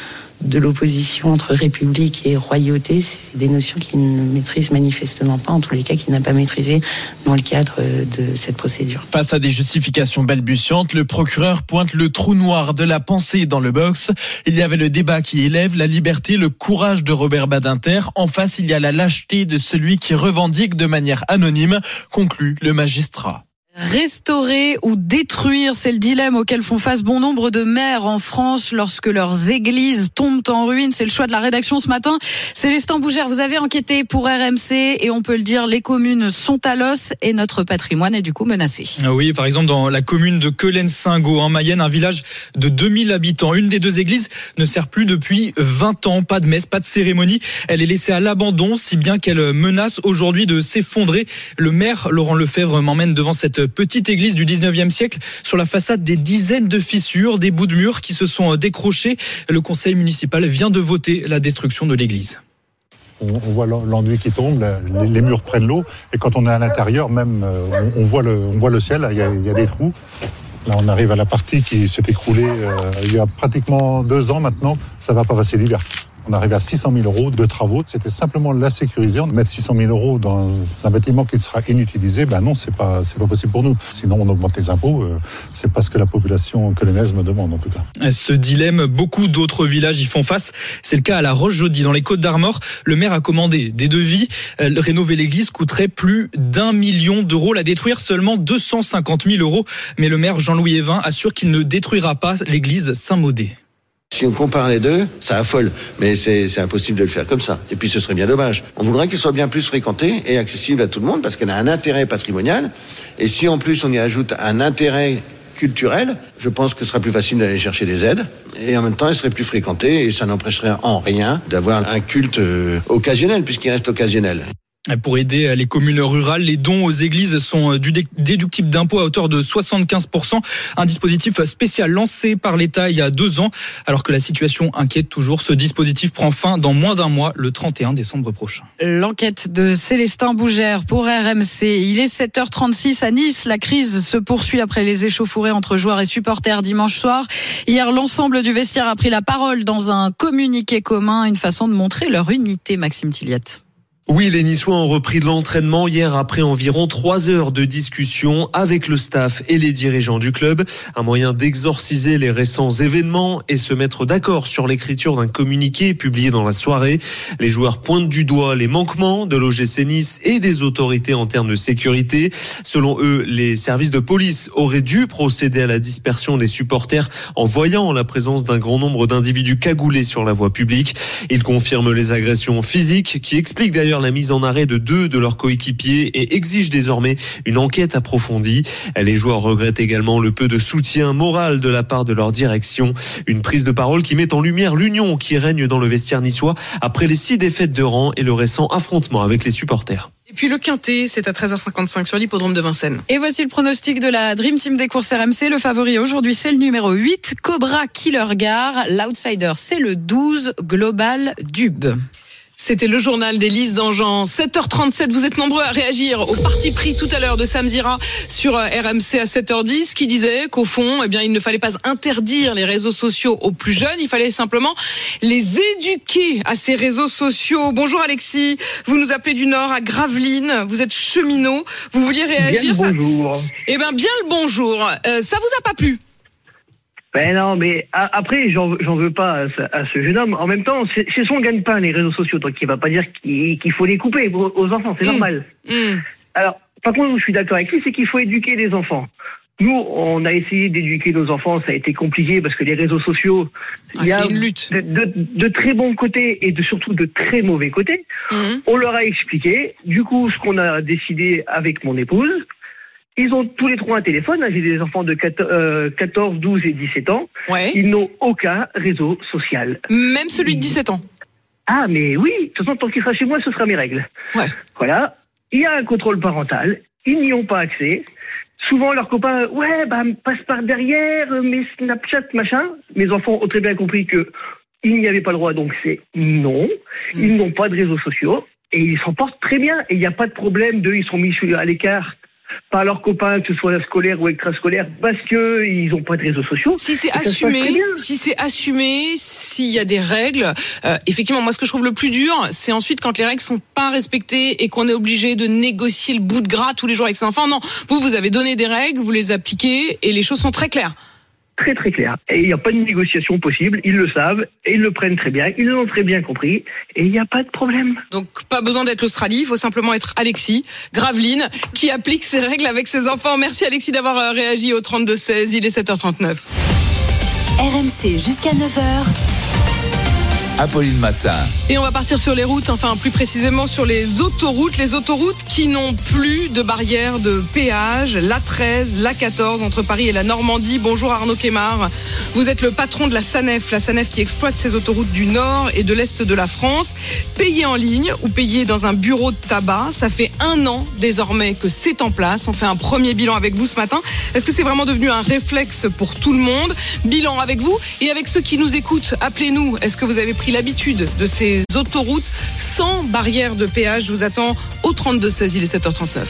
[SPEAKER 24] de l'opposition entre république et royauté. C'est des notions qu'il ne maîtrise manifestement pas, en tous les cas qu'il n'a pas maîtrisé dans le cadre de cette procédure.
[SPEAKER 23] Face à des justifications balbutiantes, le procureur pointe le trou noir de la pensée dans le box. Il y avait le débat qui élève la liberté, le courage de Robert Badinter. En face, il y a la lâcheté de celui qui revendique de manière anonyme, conclut le magistrat.
[SPEAKER 11] Restaurer ou détruire, c'est le dilemme auquel font face bon nombre de maires en France lorsque leurs églises tombent en ruine. C'est le choix de la rédaction ce matin. Célestin Bougère, vous avez enquêté pour RMC et on peut le dire, les communes sont à l'os et notre patrimoine est du coup menacé.
[SPEAKER 12] Oui, par exemple dans la commune de Quelen-Saint-Gaud en Mayenne, un village de 2000 habitants. Une des deux églises ne sert plus depuis 20 ans. Pas de messe, pas de cérémonie. Elle est laissée à l'abandon, si bien qu'elle menace aujourd'hui de s'effondrer. Le maire Laurent Lefebvre m'emmène devant cette petite église du 19e siècle. Sur la façade, des dizaines de fissures, des bouts de murs qui se sont décrochés. Le conseil municipal vient de voter la destruction de l'église.
[SPEAKER 13] On voit l'enduit qui tombe, les murs prennent l'eau, et quand on est à l'intérieur, même on voit le ciel, il y a des trous. Là, on arrive à la partie qui s'est écroulée il y a pratiquement 2 ans maintenant. Ça va pas passer l'hiver. On arrive à 600 000 euros de travaux. C'était simplement la sécuriser. Mettre 600 000 euros dans un bâtiment qui sera inutilisé, ben non, c'est pas possible pour nous. Sinon, on augmente les impôts. C'est pas ce que la population quelenaise me demande, en tout cas.
[SPEAKER 12] Ce dilemme, beaucoup d'autres villages y font face. C'est le cas à La Roche-Jaudy, dans les Côtes-d'Armor. Le maire a commandé des devis. Rénover l'église coûterait plus d'1 million d'euros. La détruire, seulement 250 000 euros. Mais le maire Jean-Louis Évin assure qu'il ne détruira pas l'église Saint-Maudé.
[SPEAKER 15] Si on compare les deux, ça affole, mais c'est impossible de le faire comme ça. Et puis ce serait bien dommage. On voudrait qu'il soit bien plus fréquenté et accessible à tout le monde parce qu'elle a un intérêt patrimonial. Et si en plus on y ajoute un intérêt culturel, je pense que ce sera plus facile d'aller chercher des aides. Et en même temps, elle serait plus fréquentée et ça n'empêcherait en rien d'avoir un culte occasionnel puisqu'il reste occasionnel.
[SPEAKER 12] Pour aider les communes rurales, les dons aux églises sont déductibles d'impôts à hauteur de 75%. Un dispositif spécial lancé par l'État il y a 2 ans. Alors que la situation inquiète toujours, ce dispositif prend fin dans moins d'1 mois, le 31 décembre prochain.
[SPEAKER 11] L'enquête de Célestin Bougère pour RMC. Il est 7h36 à Nice. La crise se poursuit après les échauffourées entre joueurs et supporters dimanche soir. Hier, l'ensemble du vestiaire a pris la parole dans un communiqué commun, une façon de montrer leur unité, Maxime Tilliette.
[SPEAKER 16] Oui, les Niçois ont repris de l'entraînement hier après environ 3 heures de discussion avec le staff et les dirigeants du club. Un moyen d'exorciser les récents événements et se mettre d'accord sur l'écriture d'un communiqué publié dans la soirée. Les joueurs pointent du doigt les manquements de l'OGC Nice et des autorités en termes de sécurité. Selon eux, les services de police auraient dû procéder à la dispersion des supporters en voyant la présence d'un grand nombre d'individus cagoulés sur la voie publique. Ils confirment les agressions physiques qui expliquent d'ailleurs la mise en arrêt de 2 de leurs coéquipiers et exige désormais une enquête approfondie. Les joueurs regrettent également le peu de soutien moral de la part de leur direction. Une prise de parole qui met en lumière l'union qui règne dans le vestiaire niçois après les 6 défaites de rang et le récent affrontement avec les supporters.
[SPEAKER 3] Et puis le Quintet, c'est à 13h55 sur l'hippodrome de Vincennes.
[SPEAKER 11] Et voici le pronostic de la Dream Team des courses RMC. Le favori aujourd'hui, c'est le numéro 8, Cobra Killer Gare. L'outsider, c'est le 12, Global Dub.
[SPEAKER 3] C'était le journal d'Élise Dangean. 7h37, vous êtes nombreux à réagir au parti pris tout à l'heure de Sam Zira sur RMC à 7h10 qui disait qu'au fond, eh bien, il ne fallait pas interdire les réseaux sociaux aux plus jeunes, il fallait simplement les éduquer à ces réseaux sociaux. Bonjour Alexis, vous nous appelez du Nord à Gravelines, vous êtes cheminot, vous vouliez réagir.
[SPEAKER 25] Bien le bonjour.
[SPEAKER 3] Eh bien, bien le bonjour. Ça vous a pas plu?
[SPEAKER 25] Ben non, mais après, j'en veux pas à ce jeune homme. En même temps, c'est son gagne-pain, les réseaux sociaux. Donc, il va pas dire qu'il faut les couper aux enfants. C'est normal. Alors, par contre, où je suis d'accord avec lui, c'est qu'il faut éduquer les enfants. Nous, on a essayé d'éduquer nos enfants. Ça a été compliqué parce que les réseaux sociaux, il y a une lutte. De très bons côtés et surtout de très mauvais côtés. On leur a expliqué. Du coup, ce qu'on a décidé avec mon épouse, ils ont tous les 3 un téléphone. J'ai des enfants de 14, 12 et 17 ans. Ouais. Ils n'ont aucun réseau social.
[SPEAKER 3] Même celui de 17 ans.
[SPEAKER 25] Ah, mais oui. De toute façon, tant qu'il sera chez moi, ce sera mes règles. Ouais. Voilà. Il y a un contrôle parental. Ils n'y ont pas accès. Souvent, leurs copains, passe par derrière, mes Snapchat, machin. Mes enfants ont très bien compris que ils n'y avaient pas le droit, donc c'est non. Ils n'ont pas de réseaux sociaux. Et ils s'en portent très bien. Et il n'y a pas de problème ils sont mis à l'écart par leurs copains, que ce soit scolaire ou extrascolaire, parce que ils n'ont pas de réseaux sociaux.
[SPEAKER 3] Si c'est assumé, s'il y a des règles, effectivement, moi ce que je trouve le plus dur, c'est ensuite quand les règles sont pas respectées et qu'on est obligé de négocier le bout de gras tous les jours avec ses enfants. Non, vous avez donné des règles, vous les appliquez et les choses sont très claires.
[SPEAKER 25] très très clair. Et il n'y a pas de négociation possible, ils le savent, et ils le prennent très bien, ils l'ont très bien compris, et il n'y a pas de problème.
[SPEAKER 3] Donc pas besoin d'être l'Australie, il faut simplement être Alexis, Gravelines, qui applique ses règles avec ses enfants. Merci Alexis d'avoir réagi au 32-16, il est 7h39.
[SPEAKER 8] RMC jusqu'à 9h.
[SPEAKER 2] Apolline Matin.
[SPEAKER 3] Et on va partir sur les routes, enfin plus précisément sur les autoroutes qui n'ont plus de barrières de péage, l'A13, l'A14 entre Paris et la Normandie. Bonjour Arnaud Kemar, vous êtes le patron de la SANEF qui exploite ces autoroutes du nord et de l'est de la France. Payé en ligne ou payé dans un bureau de tabac, ça fait 1 an désormais que c'est en place. On fait un premier bilan avec vous ce matin. Est-ce que c'est vraiment devenu un réflexe pour tout le monde? Bilan avec vous et avec ceux qui nous écoutent. Appelez-nous, est-ce que vous avez pris l'habitude de ces autoroutes sans barrière de péage? Je vous attends au 32-16, il est 7h39.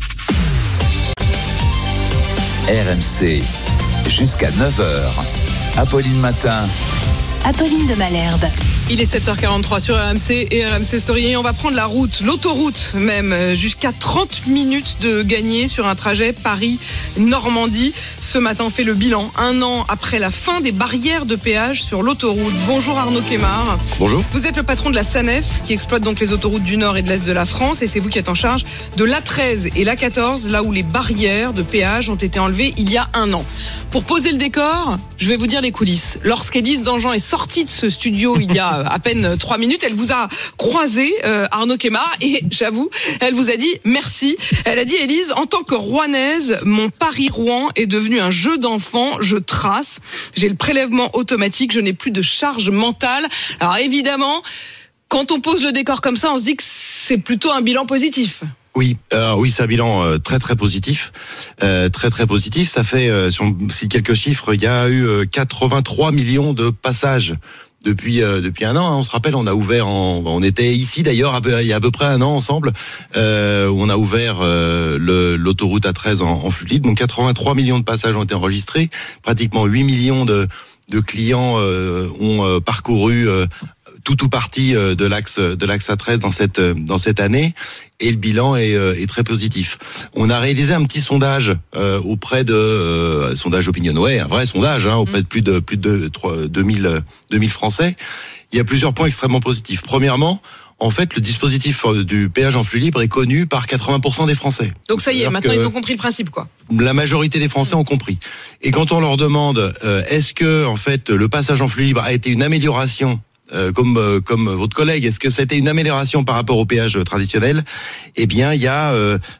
[SPEAKER 2] RMC, jusqu'à 9h. Apolline Matin.
[SPEAKER 8] Apolline de Malherbe.
[SPEAKER 3] Il est 7h43 sur RMC et RMC Story. On va prendre la route, l'autoroute même, jusqu'à 30 minutes de gagner sur un trajet Paris-Normandie. Ce matin, on fait le bilan, 1 an après la fin des barrières de péage sur l'autoroute. Bonjour Arnaud Kemar.
[SPEAKER 14] Bonjour.
[SPEAKER 3] Vous êtes le patron de la SANEF qui exploite donc les autoroutes du nord et de l'est de la France et c'est vous qui êtes en charge de l'A13 et l'A14, là où les barrières de péage ont été enlevées il y a 1 an. Pour poser le décor, je vais vous dire les coulisses. Lorsqu'Élise Dangean est sortie de ce studio il y a à peine 3 minutes, elle vous a croisé, Arnaud Kemar, et j'avoue, elle vous a dit merci. Elle a dit, Élise, en tant que Rouennaise, mon Paris-Rouen est devenu un jeu d'enfant, je trace, j'ai le prélèvement automatique, je n'ai plus de charge mentale. Alors évidemment, quand on pose le décor comme ça, on se dit que c'est plutôt un bilan positif.
[SPEAKER 14] Oui, c'est un bilan très très positif, très positif. Ça fait, si on cite quelques chiffres, il y a eu 83 millions de passages depuis 1 an. On se rappelle, on a ouvert, on était ici d'ailleurs il y a à peu près 1 an ensemble, où on a ouvert l'autoroute A13 en flux libre. Donc 83 millions de passages ont été enregistrés, pratiquement 8 millions de clients ont parcouru tout ou partie de l'axe A13 dans cette année, et le bilan est très positif. On a réalisé un petit sondage auprès de sondage OpinionWay, un vrai sondage auprès de plus de 2000 Français. Il y a plusieurs points extrêmement positifs. Premièrement, en fait, le dispositif du péage en flux libre est connu par 80% des Français.
[SPEAKER 3] Donc ça y est, maintenant ils ont compris le principe, quoi.
[SPEAKER 14] La majorité des Français ont compris. Et quand on leur demande est-ce que en fait le passage en flux libre a été une amélioration, comme votre collègue, est-ce que ça a été une amélioration par rapport au péage traditionnel? Eh bien, il y a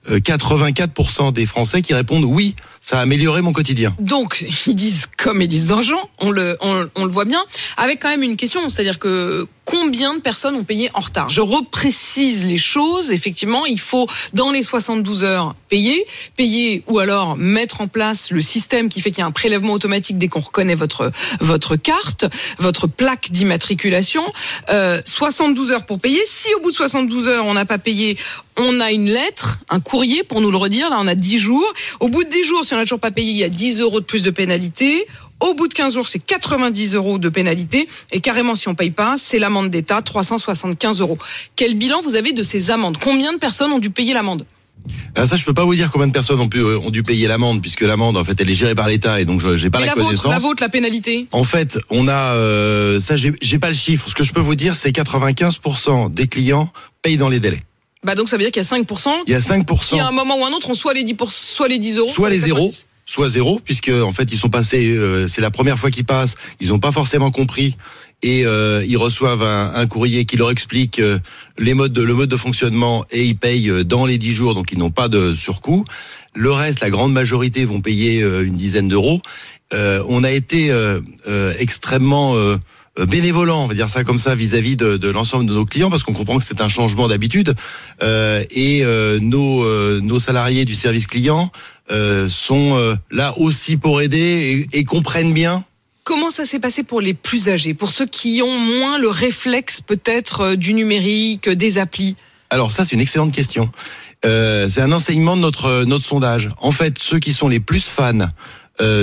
[SPEAKER 14] 84% des Français qui répondent oui, ça a amélioré mon quotidien.
[SPEAKER 3] Donc, ils disent comme Élise Dangean, on le voit bien, avec quand même une question, c'est-à-dire que combien de personnes ont payé en retard? Je reprécise les choses. Effectivement, il faut, dans les 72 heures, payer ou alors mettre en place le système qui fait qu'il y a un prélèvement automatique dès qu'on reconnaît votre carte, votre plaque d'immatriculation. 72 heures pour payer. Si au bout de 72 heures, on n'a pas payé, on a une lettre, un courrier pour nous le redire. Là, on a 10 jours. Au bout de 10 jours, si on n'a toujours pas payé, il y a 10 € de plus de pénalité. Au bout de 15 jours, c'est 90 € de pénalité. Et carrément, si on paye pas, c'est l'amende d'État, 375 €. Quel bilan vous avez de ces amendes? Combien de personnes ont dû payer l'amende?
[SPEAKER 14] Alors ça, je peux pas vous dire combien de personnes ont dû payer l'amende, puisque l'amende, en fait, elle est gérée par l'État, et donc j'ai pas la connaissance.
[SPEAKER 3] La vôtre, la pénalité?
[SPEAKER 14] En fait, on a ça, j'ai pas le chiffre. Ce que je peux vous dire, c'est 95% des clients payent dans les délais.
[SPEAKER 3] Bah donc ça veut dire qu'il y a 5%.
[SPEAKER 14] Il y a 5%.
[SPEAKER 3] Qui à un moment ou un autre ont soit les 10 €,
[SPEAKER 14] soit les 0, soit 0, puisque en fait ils sont passés, c'est la première fois qu'ils passent, ils n'ont pas forcément compris, et ils reçoivent un courrier qui leur explique le mode de fonctionnement, et ils payent dans les 10 jours, donc ils n'ont pas de surcoût. Le reste, la grande majorité vont payer une dizaine d'euros. On a été extrêmement bénévolant, on va dire ça comme ça, vis-à-vis de l'ensemble de nos clients, parce qu'on comprend que c'est un changement d'habitude, et nos salariés du service client sont là aussi pour aider et comprennent bien.
[SPEAKER 3] Comment ça s'est passé pour les plus âgés, pour ceux qui ont moins le réflexe peut-être du numérique, des applis?
[SPEAKER 14] Alors ça, c'est une excellente question. C'est un enseignement de notre sondage. En fait, ceux qui sont les plus fans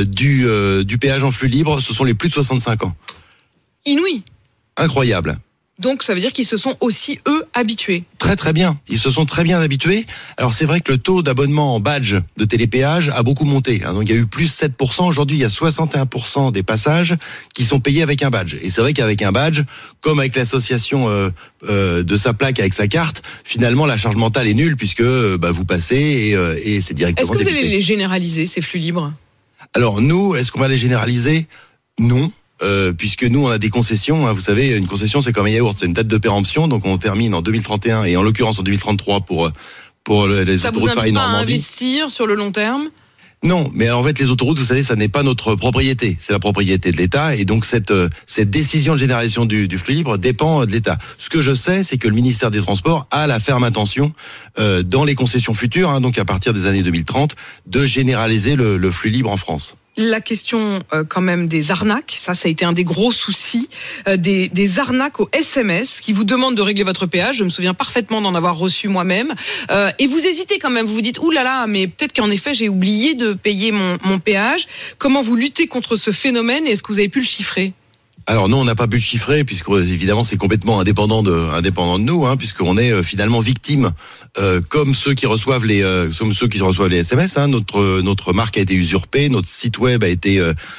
[SPEAKER 14] du péage en flux libre, ce sont les plus de 65 ans.
[SPEAKER 3] Inouï.
[SPEAKER 14] Incroyable.
[SPEAKER 3] Donc ça veut dire qu'ils se sont aussi, eux, habitués.
[SPEAKER 14] Très très bien, ils se sont très bien habitués. Alors c'est vrai que le taux d'abonnement en badge de télépéage a beaucoup monté. Donc il y a eu plus 7%. Aujourd'hui, il y a 61% des passages qui sont payés avec un badge. Et c'est vrai qu'avec un badge, comme avec l'association de sa plaque avec sa carte, finalement la charge mentale est nulle puisque vous passez et c'est directement.
[SPEAKER 3] Est-ce que vous
[SPEAKER 14] débuté.
[SPEAKER 3] allez les généraliser, ces flux libres ?
[SPEAKER 14] Alors nous, est-ce qu'on va les généraliser ? Non. Puisque nous on a des concessions, vous savez, une concession c'est comme un yaourt, c'est une date de péremption, donc on termine en 2031 et en l'occurrence en 2033 pour les autoroutes Paris-Normandie. Ça vous invite pas à
[SPEAKER 3] investir sur le long terme ?
[SPEAKER 14] Non, mais en fait les autoroutes, vous savez, ça n'est pas notre propriété, c'est la propriété de l'État, et donc cette décision de généralisation du flux libre dépend de l'État. Ce que je sais, c'est que le ministère des Transports a la ferme intention, dans les concessions futures, donc à partir des années 2030, de généraliser le flux libre en France.
[SPEAKER 3] La question quand même des arnaques, ça a été un des gros soucis, des arnaques au SMS qui vous demandent de régler votre péage. Je me souviens parfaitement d'en avoir reçu moi-même. Et vous hésitez quand même, vous vous dites, ouh là là, mais peut-être qu'en effet j'ai oublié de payer mon péage. Comment vous luttez contre ce phénomène et est-ce que vous avez pu le chiffrer ?
[SPEAKER 14] Alors non, on n'a pas pu le chiffrer puisque évidemment c'est complètement indépendant de nous, puisqu'on est finalement victime, comme ceux qui reçoivent les SMS. Notre marque a été usurpée, notre site web a été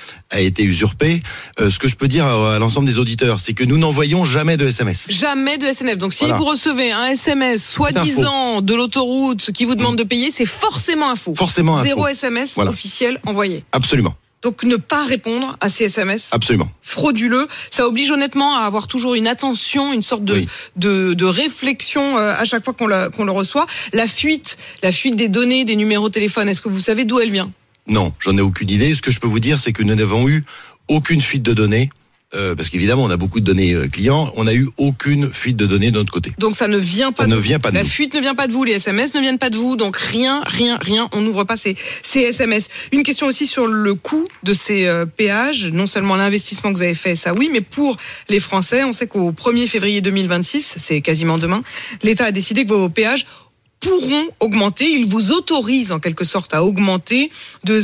[SPEAKER 14] usurpé. Ce que je peux dire à l'ensemble des auditeurs, c'est que nous n'envoyons jamais de SMS.
[SPEAKER 3] Jamais de SMS. Donc si vous recevez un SMS soi-disant de l'autoroute qui vous demande de payer, c'est forcément un faux.
[SPEAKER 14] Forcément un faux.
[SPEAKER 3] 0 SMS officiel envoyé.
[SPEAKER 14] Absolument.
[SPEAKER 3] Donc ne pas répondre à ces SMS.
[SPEAKER 14] Absolument.
[SPEAKER 3] Frauduleux. Ça oblige honnêtement à avoir toujours une attention, une sorte de réflexion à chaque fois qu'on le reçoit. La fuite des données, des numéros de téléphone, est-ce que vous savez d'où elle vient ?
[SPEAKER 14] Non, j'en ai aucune idée. Ce que je peux vous dire, c'est que nous n'avons eu aucune fuite de données. Parce qu'évidemment, on a beaucoup de données clients. On n'a eu aucune fuite de données de notre côté.
[SPEAKER 3] Donc ça ne vient pas.
[SPEAKER 14] La
[SPEAKER 3] fuite ne vient pas de vous. Les SMS ne viennent pas de vous. Donc rien. On n'ouvre pas ces SMS. Une question aussi sur le coût de ces péages. Non seulement l'investissement que vous avez fait, ça oui, mais pour les Français, on sait qu'au 1er février 2026, c'est quasiment demain, l'État a décidé que vos péages pourront augmenter. Il vous autorise en quelque sorte à augmenter de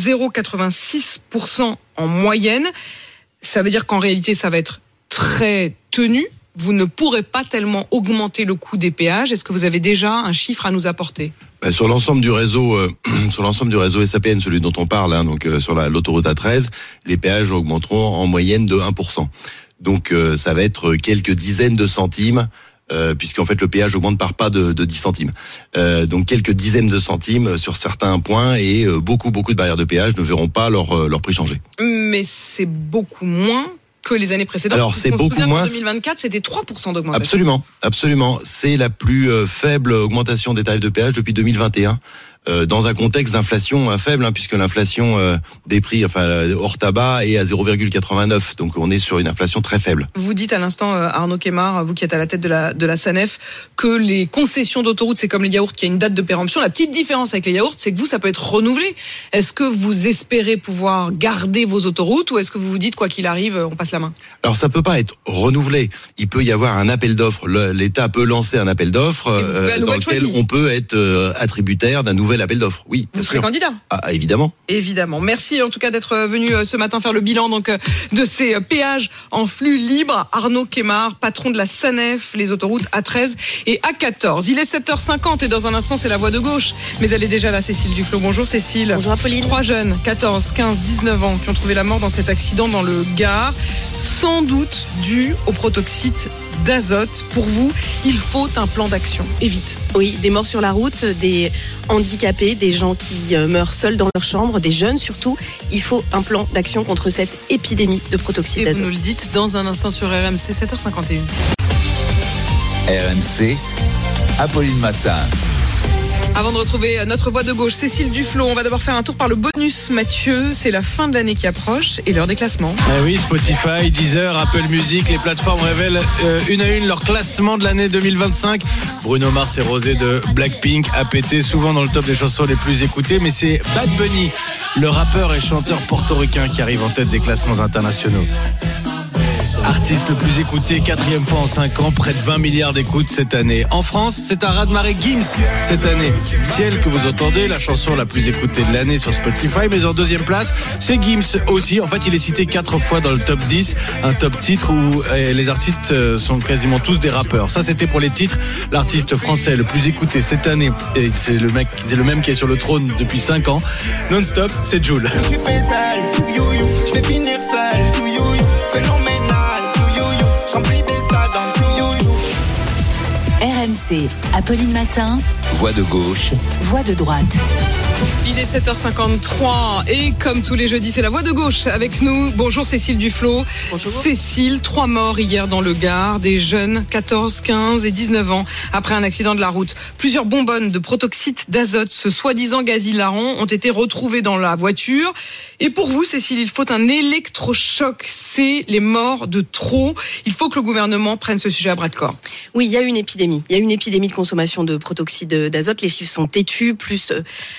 [SPEAKER 3] 0,86% en moyenne. Ça veut dire qu'en réalité, ça va être très tenu. Vous ne pourrez pas tellement augmenter le coût des péages. Est-ce que vous avez déjà un chiffre à nous apporter ?
[SPEAKER 14] Sur l'ensemble du réseau, SAPN, celui dont on parle, donc sur l'autoroute A13, les péages augmenteront en moyenne de 1%. Donc ça va être quelques dizaines de centimes. Puisqu'en fait le péage augmente par pas de 10 centimes. Donc quelques dizaines de centimes sur certains points et beaucoup de barrières de péage ne verront pas leur prix changer.
[SPEAKER 3] Mais c'est beaucoup moins que les années précédentes.
[SPEAKER 14] Alors c'est beaucoup moins.
[SPEAKER 3] En 2024, c'était 3% d'augmentation.
[SPEAKER 14] Absolument. C'est la plus faible augmentation des tarifs de péage depuis 2021. Dans un contexte d'inflation faible, puisque l'inflation des prix, hors tabac, est à 0,89. Donc on est sur une inflation très faible.
[SPEAKER 3] Vous dites à l'instant, Arnaud Kemar, vous qui êtes à la tête de la SANEF, que les concessions d'autoroute, c'est comme les yaourts qui a une date de péremption. La petite différence avec les yaourts, c'est que vous, ça peut être renouvelé. Est-ce que vous espérez pouvoir garder vos autoroutes ou est-ce que vous vous dites, quoi qu'il arrive, on passe la main ?
[SPEAKER 14] Alors ça peut pas être renouvelé. Il peut y avoir un appel d'offres. L'État peut lancer un appel d'offres dans lequel on peut être attributaire d'un nouvel appel d'offres. Oui.
[SPEAKER 3] Vous serez candidat.
[SPEAKER 14] Ah, évidemment.
[SPEAKER 3] Évidemment. Merci en tout cas d'être venu ce matin faire le bilan de ces péages en flux libre. Arnaud Kemar, patron de la SANEF, les autoroutes A13 et A14. Il est 7h50 et dans un instant c'est la voix de gauche. Mais elle est déjà là, Cécile Duflot. Bonjour Cécile.
[SPEAKER 7] Bonjour Apolline.
[SPEAKER 3] 3 jeunes, 14, 15, 19 ans, qui ont trouvé la mort dans cet accident dans le Gard, sans doute dû au protoxyde d'azote. Pour vous, il faut un plan d'action. Et vite.
[SPEAKER 17] Oui, des morts sur la route, des handicapés, des gens qui meurent seuls dans leur chambre, des jeunes surtout. Il faut un plan d'action contre cette épidémie de protoxyde d'azote.
[SPEAKER 3] Et vous nous le dites dans un instant sur RMC, 7h51.
[SPEAKER 2] RMC, Apolline Matin.
[SPEAKER 3] Avant de retrouver notre voix de gauche, Cécile Duflot, on va d'abord faire un tour par le bonus Mathieu. C'est la fin de l'année qui approche et l'heure des classements.
[SPEAKER 23] Oui, Spotify, Deezer, Apple Music, les plateformes révèlent une à une leur classement de l'année 2025. Bruno Mars et Rosé de Blackpink a pété souvent dans le top des chansons les plus écoutées, mais c'est Bad Bunny, le rappeur et chanteur portoricain qui arrive en tête des classements internationaux.
[SPEAKER 5] Artiste le plus écouté, 4e fois en 5 ans, près de 20 milliards d'écoutes cette année. En France, c'est un raz-de-marée Gims cette année. Ciel que vous entendez, la chanson la plus écoutée de l'année sur Spotify, mais en 2e place, c'est Gims aussi. En fait, il est cité 4 fois dans le top 10, un top titre où les artistes sont quasiment tous des rappeurs. Ça, c'était pour les titres. L'artiste français le plus écouté cette année, et c'est le même qui est sur le trône depuis 5 ans, non-stop, c'est Jul.
[SPEAKER 18] Tu fais sale, you, je vais finir sale, you, phénoménal, you, je remplis des stades en you.
[SPEAKER 8] RMC, Apolline Matin.
[SPEAKER 2] Voix de gauche.
[SPEAKER 8] Voix de droite.
[SPEAKER 3] Il est 7h53 et comme tous les jeudis, c'est la voix de gauche avec nous. Bonjour Cécile Duflot.
[SPEAKER 17] Bonjour.
[SPEAKER 3] Cécile, 3 morts hier dans le Gard, des jeunes 14, 15 et 19 ans après un accident de la route. Plusieurs bonbonnes de protoxyde d'azote, ce soi-disant gaz hilarant, ont été retrouvées dans la voiture. Et pour vous Cécile, il faut un électrochoc. C'est les morts de trop. Il faut que le gouvernement prenne ce sujet à bras de corps.
[SPEAKER 17] Oui, il y a une épidémie. Il y a une épidémie de consommation de protoxyde d'azote. Les chiffres sont têtus, plus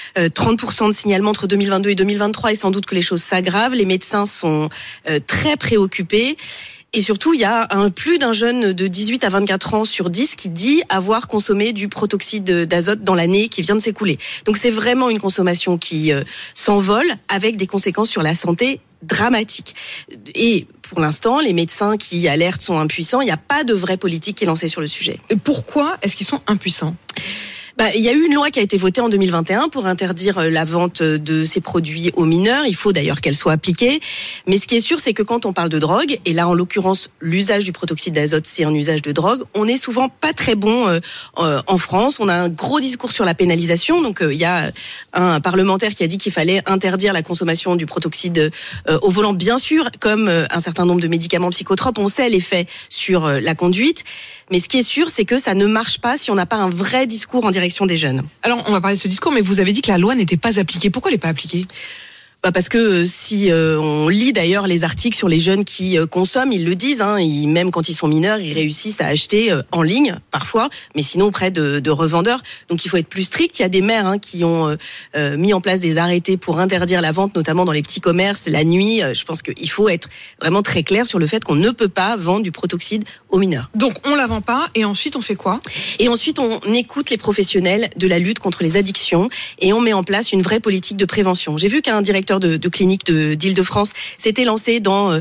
[SPEAKER 17] 30% de signalements entre 2022 et 2023, et sans doute que les choses s'aggravent. Les médecins sont très préoccupés. Et surtout, il y a plus d'un jeune de 18 à 24 ans sur 10 qui dit avoir consommé du protoxyde d'azote dans l'année qui vient de s'écouler. Donc c'est vraiment une consommation qui s'envole avec des conséquences sur la santé dramatique. Et pour l'instant, les médecins qui alertent sont impuissants. Il n'y a pas de vraie politique qui est lancée sur le sujet.
[SPEAKER 3] Et pourquoi est-ce qu'ils sont impuissants ?
[SPEAKER 17] Il y a eu une loi qui a été votée en 2021 pour interdire la vente de ces produits aux mineurs. Il faut d'ailleurs qu'elle soit appliquée. Mais ce qui est sûr, c'est que quand on parle de drogue, et là en l'occurrence l'usage du protoxyde d'azote, c'est un usage de drogue, on n'est souvent pas très bon en France. On a un gros discours sur la pénalisation. Donc il y a un parlementaire qui a dit qu'il fallait interdire la consommation du protoxyde au volant, bien sûr, comme un certain nombre de médicaments psychotropes. On sait l'effet sur la conduite. Mais ce qui est sûr, c'est que ça ne marche pas si on n'a pas un vrai discours en direction des jeunes.
[SPEAKER 3] Alors, on va parler de ce discours, mais vous avez dit que la loi n'était pas appliquée. Pourquoi elle n'est pas appliquée ?
[SPEAKER 17] Parce que si on lit d'ailleurs les articles sur les jeunes qui consomment, ils le disent, même quand ils sont mineurs, ils réussissent à acheter en ligne parfois, mais sinon auprès de revendeurs. Donc il faut être plus strict. Il y a des maires qui ont mis en place des arrêtés pour interdire la vente, notamment dans les petits commerces la nuit. Je pense qu'il faut être vraiment très clair sur le fait qu'on ne peut pas vendre du protoxyde aux mineurs.
[SPEAKER 3] Donc on la vend pas et ensuite on fait quoi ?
[SPEAKER 17] Et ensuite on écoute les professionnels de la lutte contre les addictions et on met en place une vraie politique de prévention. J'ai vu qu'un directeur de clinique d'Île-de-France s'était lancé dans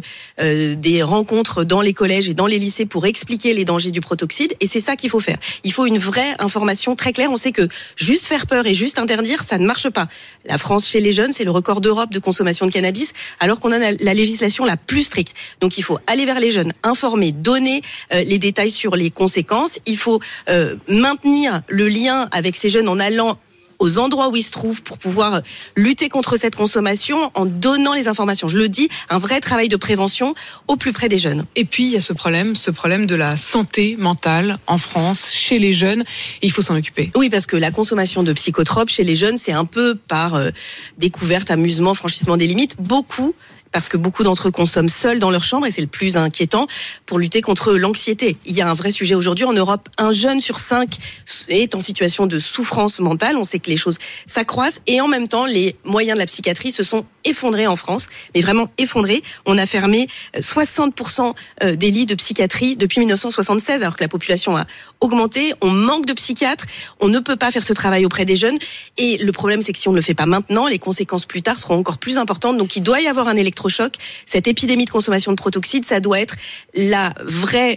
[SPEAKER 17] des rencontres dans les collèges et dans les lycées pour expliquer les dangers du protoxyde, et c'est ça qu'il faut faire. Il faut une vraie information très claire. On sait que juste faire peur et juste interdire, ça ne marche pas. La France, chez les jeunes, c'est le record d'Europe de consommation de cannabis, alors qu'on a la législation la plus stricte. Donc il faut aller vers les jeunes, informer, donner les détails sur les conséquences. Il faut maintenir le lien avec ces jeunes en allant aux endroits où ils se trouvent pour pouvoir lutter contre cette consommation en donnant les informations. Je le dis, un vrai travail de prévention au plus près des jeunes.
[SPEAKER 3] Et puis, il y a ce problème de la santé mentale en France, chez les jeunes, et il faut s'en occuper.
[SPEAKER 17] Oui, parce que la consommation de psychotropes chez les jeunes, c'est un peu par découverte, amusement, franchissement des limites. Parce que beaucoup d'entre eux consomment seuls dans leur chambre, et c'est le plus inquiétant, pour lutter contre l'anxiété. Il y a un vrai sujet aujourd'hui en Europe. Un jeune sur 5 est en situation de souffrance mentale. On sait que les choses s'accroissent, et en même temps, les moyens de la psychiatrie se sont effondrés en France, mais vraiment effondrés. On a fermé 60% des lits de psychiatrie depuis 1976, alors que la population a augmenté. On manque de psychiatres. On ne peut pas faire ce travail auprès des jeunes. Et le problème, c'est que si on ne le fait pas maintenant, les conséquences plus tard seront encore plus importantes. Donc, il doit y avoir un électrochoc. Cette épidémie de consommation de protoxyde, ça doit être la vraie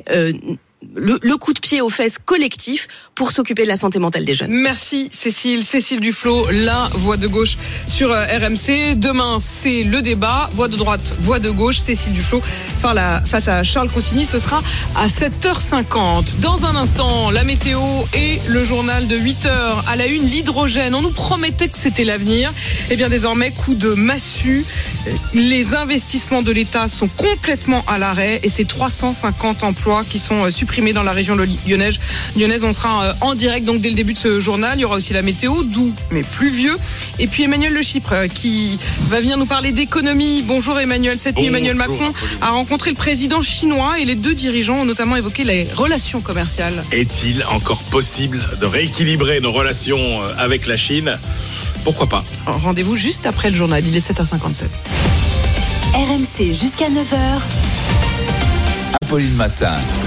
[SPEAKER 17] le coup de pied aux fesses collectif pour s'occuper de la santé mentale des jeunes.
[SPEAKER 3] Merci Cécile Duflot, la voix de gauche sur RMC. Demain, c'est le débat, voix de droite, voix de gauche. Cécile Duflot face à Charles Consigny, ce sera à 7h50. Dans un instant, la météo et le journal de 8h. À la une, l'hydrogène. On nous promettait que c'était l'avenir. Eh bien, désormais, coup de massue. Les investissements de l'État sont complètement à l'arrêt et c'est 350 emplois qui sont supprimés dans la région lyonnaise. On sera en direct donc dès le début de ce journal. Il y aura aussi la météo, doux mais pluvieux. Et puis Emmanuel Le Chypre qui va venir nous parler d'économie. Bonjour Emmanuel. Cette nuit, Emmanuel Macron a rencontré le président chinois et les deux dirigeants ont notamment évoqué les relations commerciales.
[SPEAKER 19] Est-il encore possible de rééquilibrer nos relations avec la Chine ? Pourquoi pas ?
[SPEAKER 3] Rendez-vous juste après le journal. Il est 7h57.
[SPEAKER 8] RMC jusqu'à 9h.
[SPEAKER 2] Apolline Matin.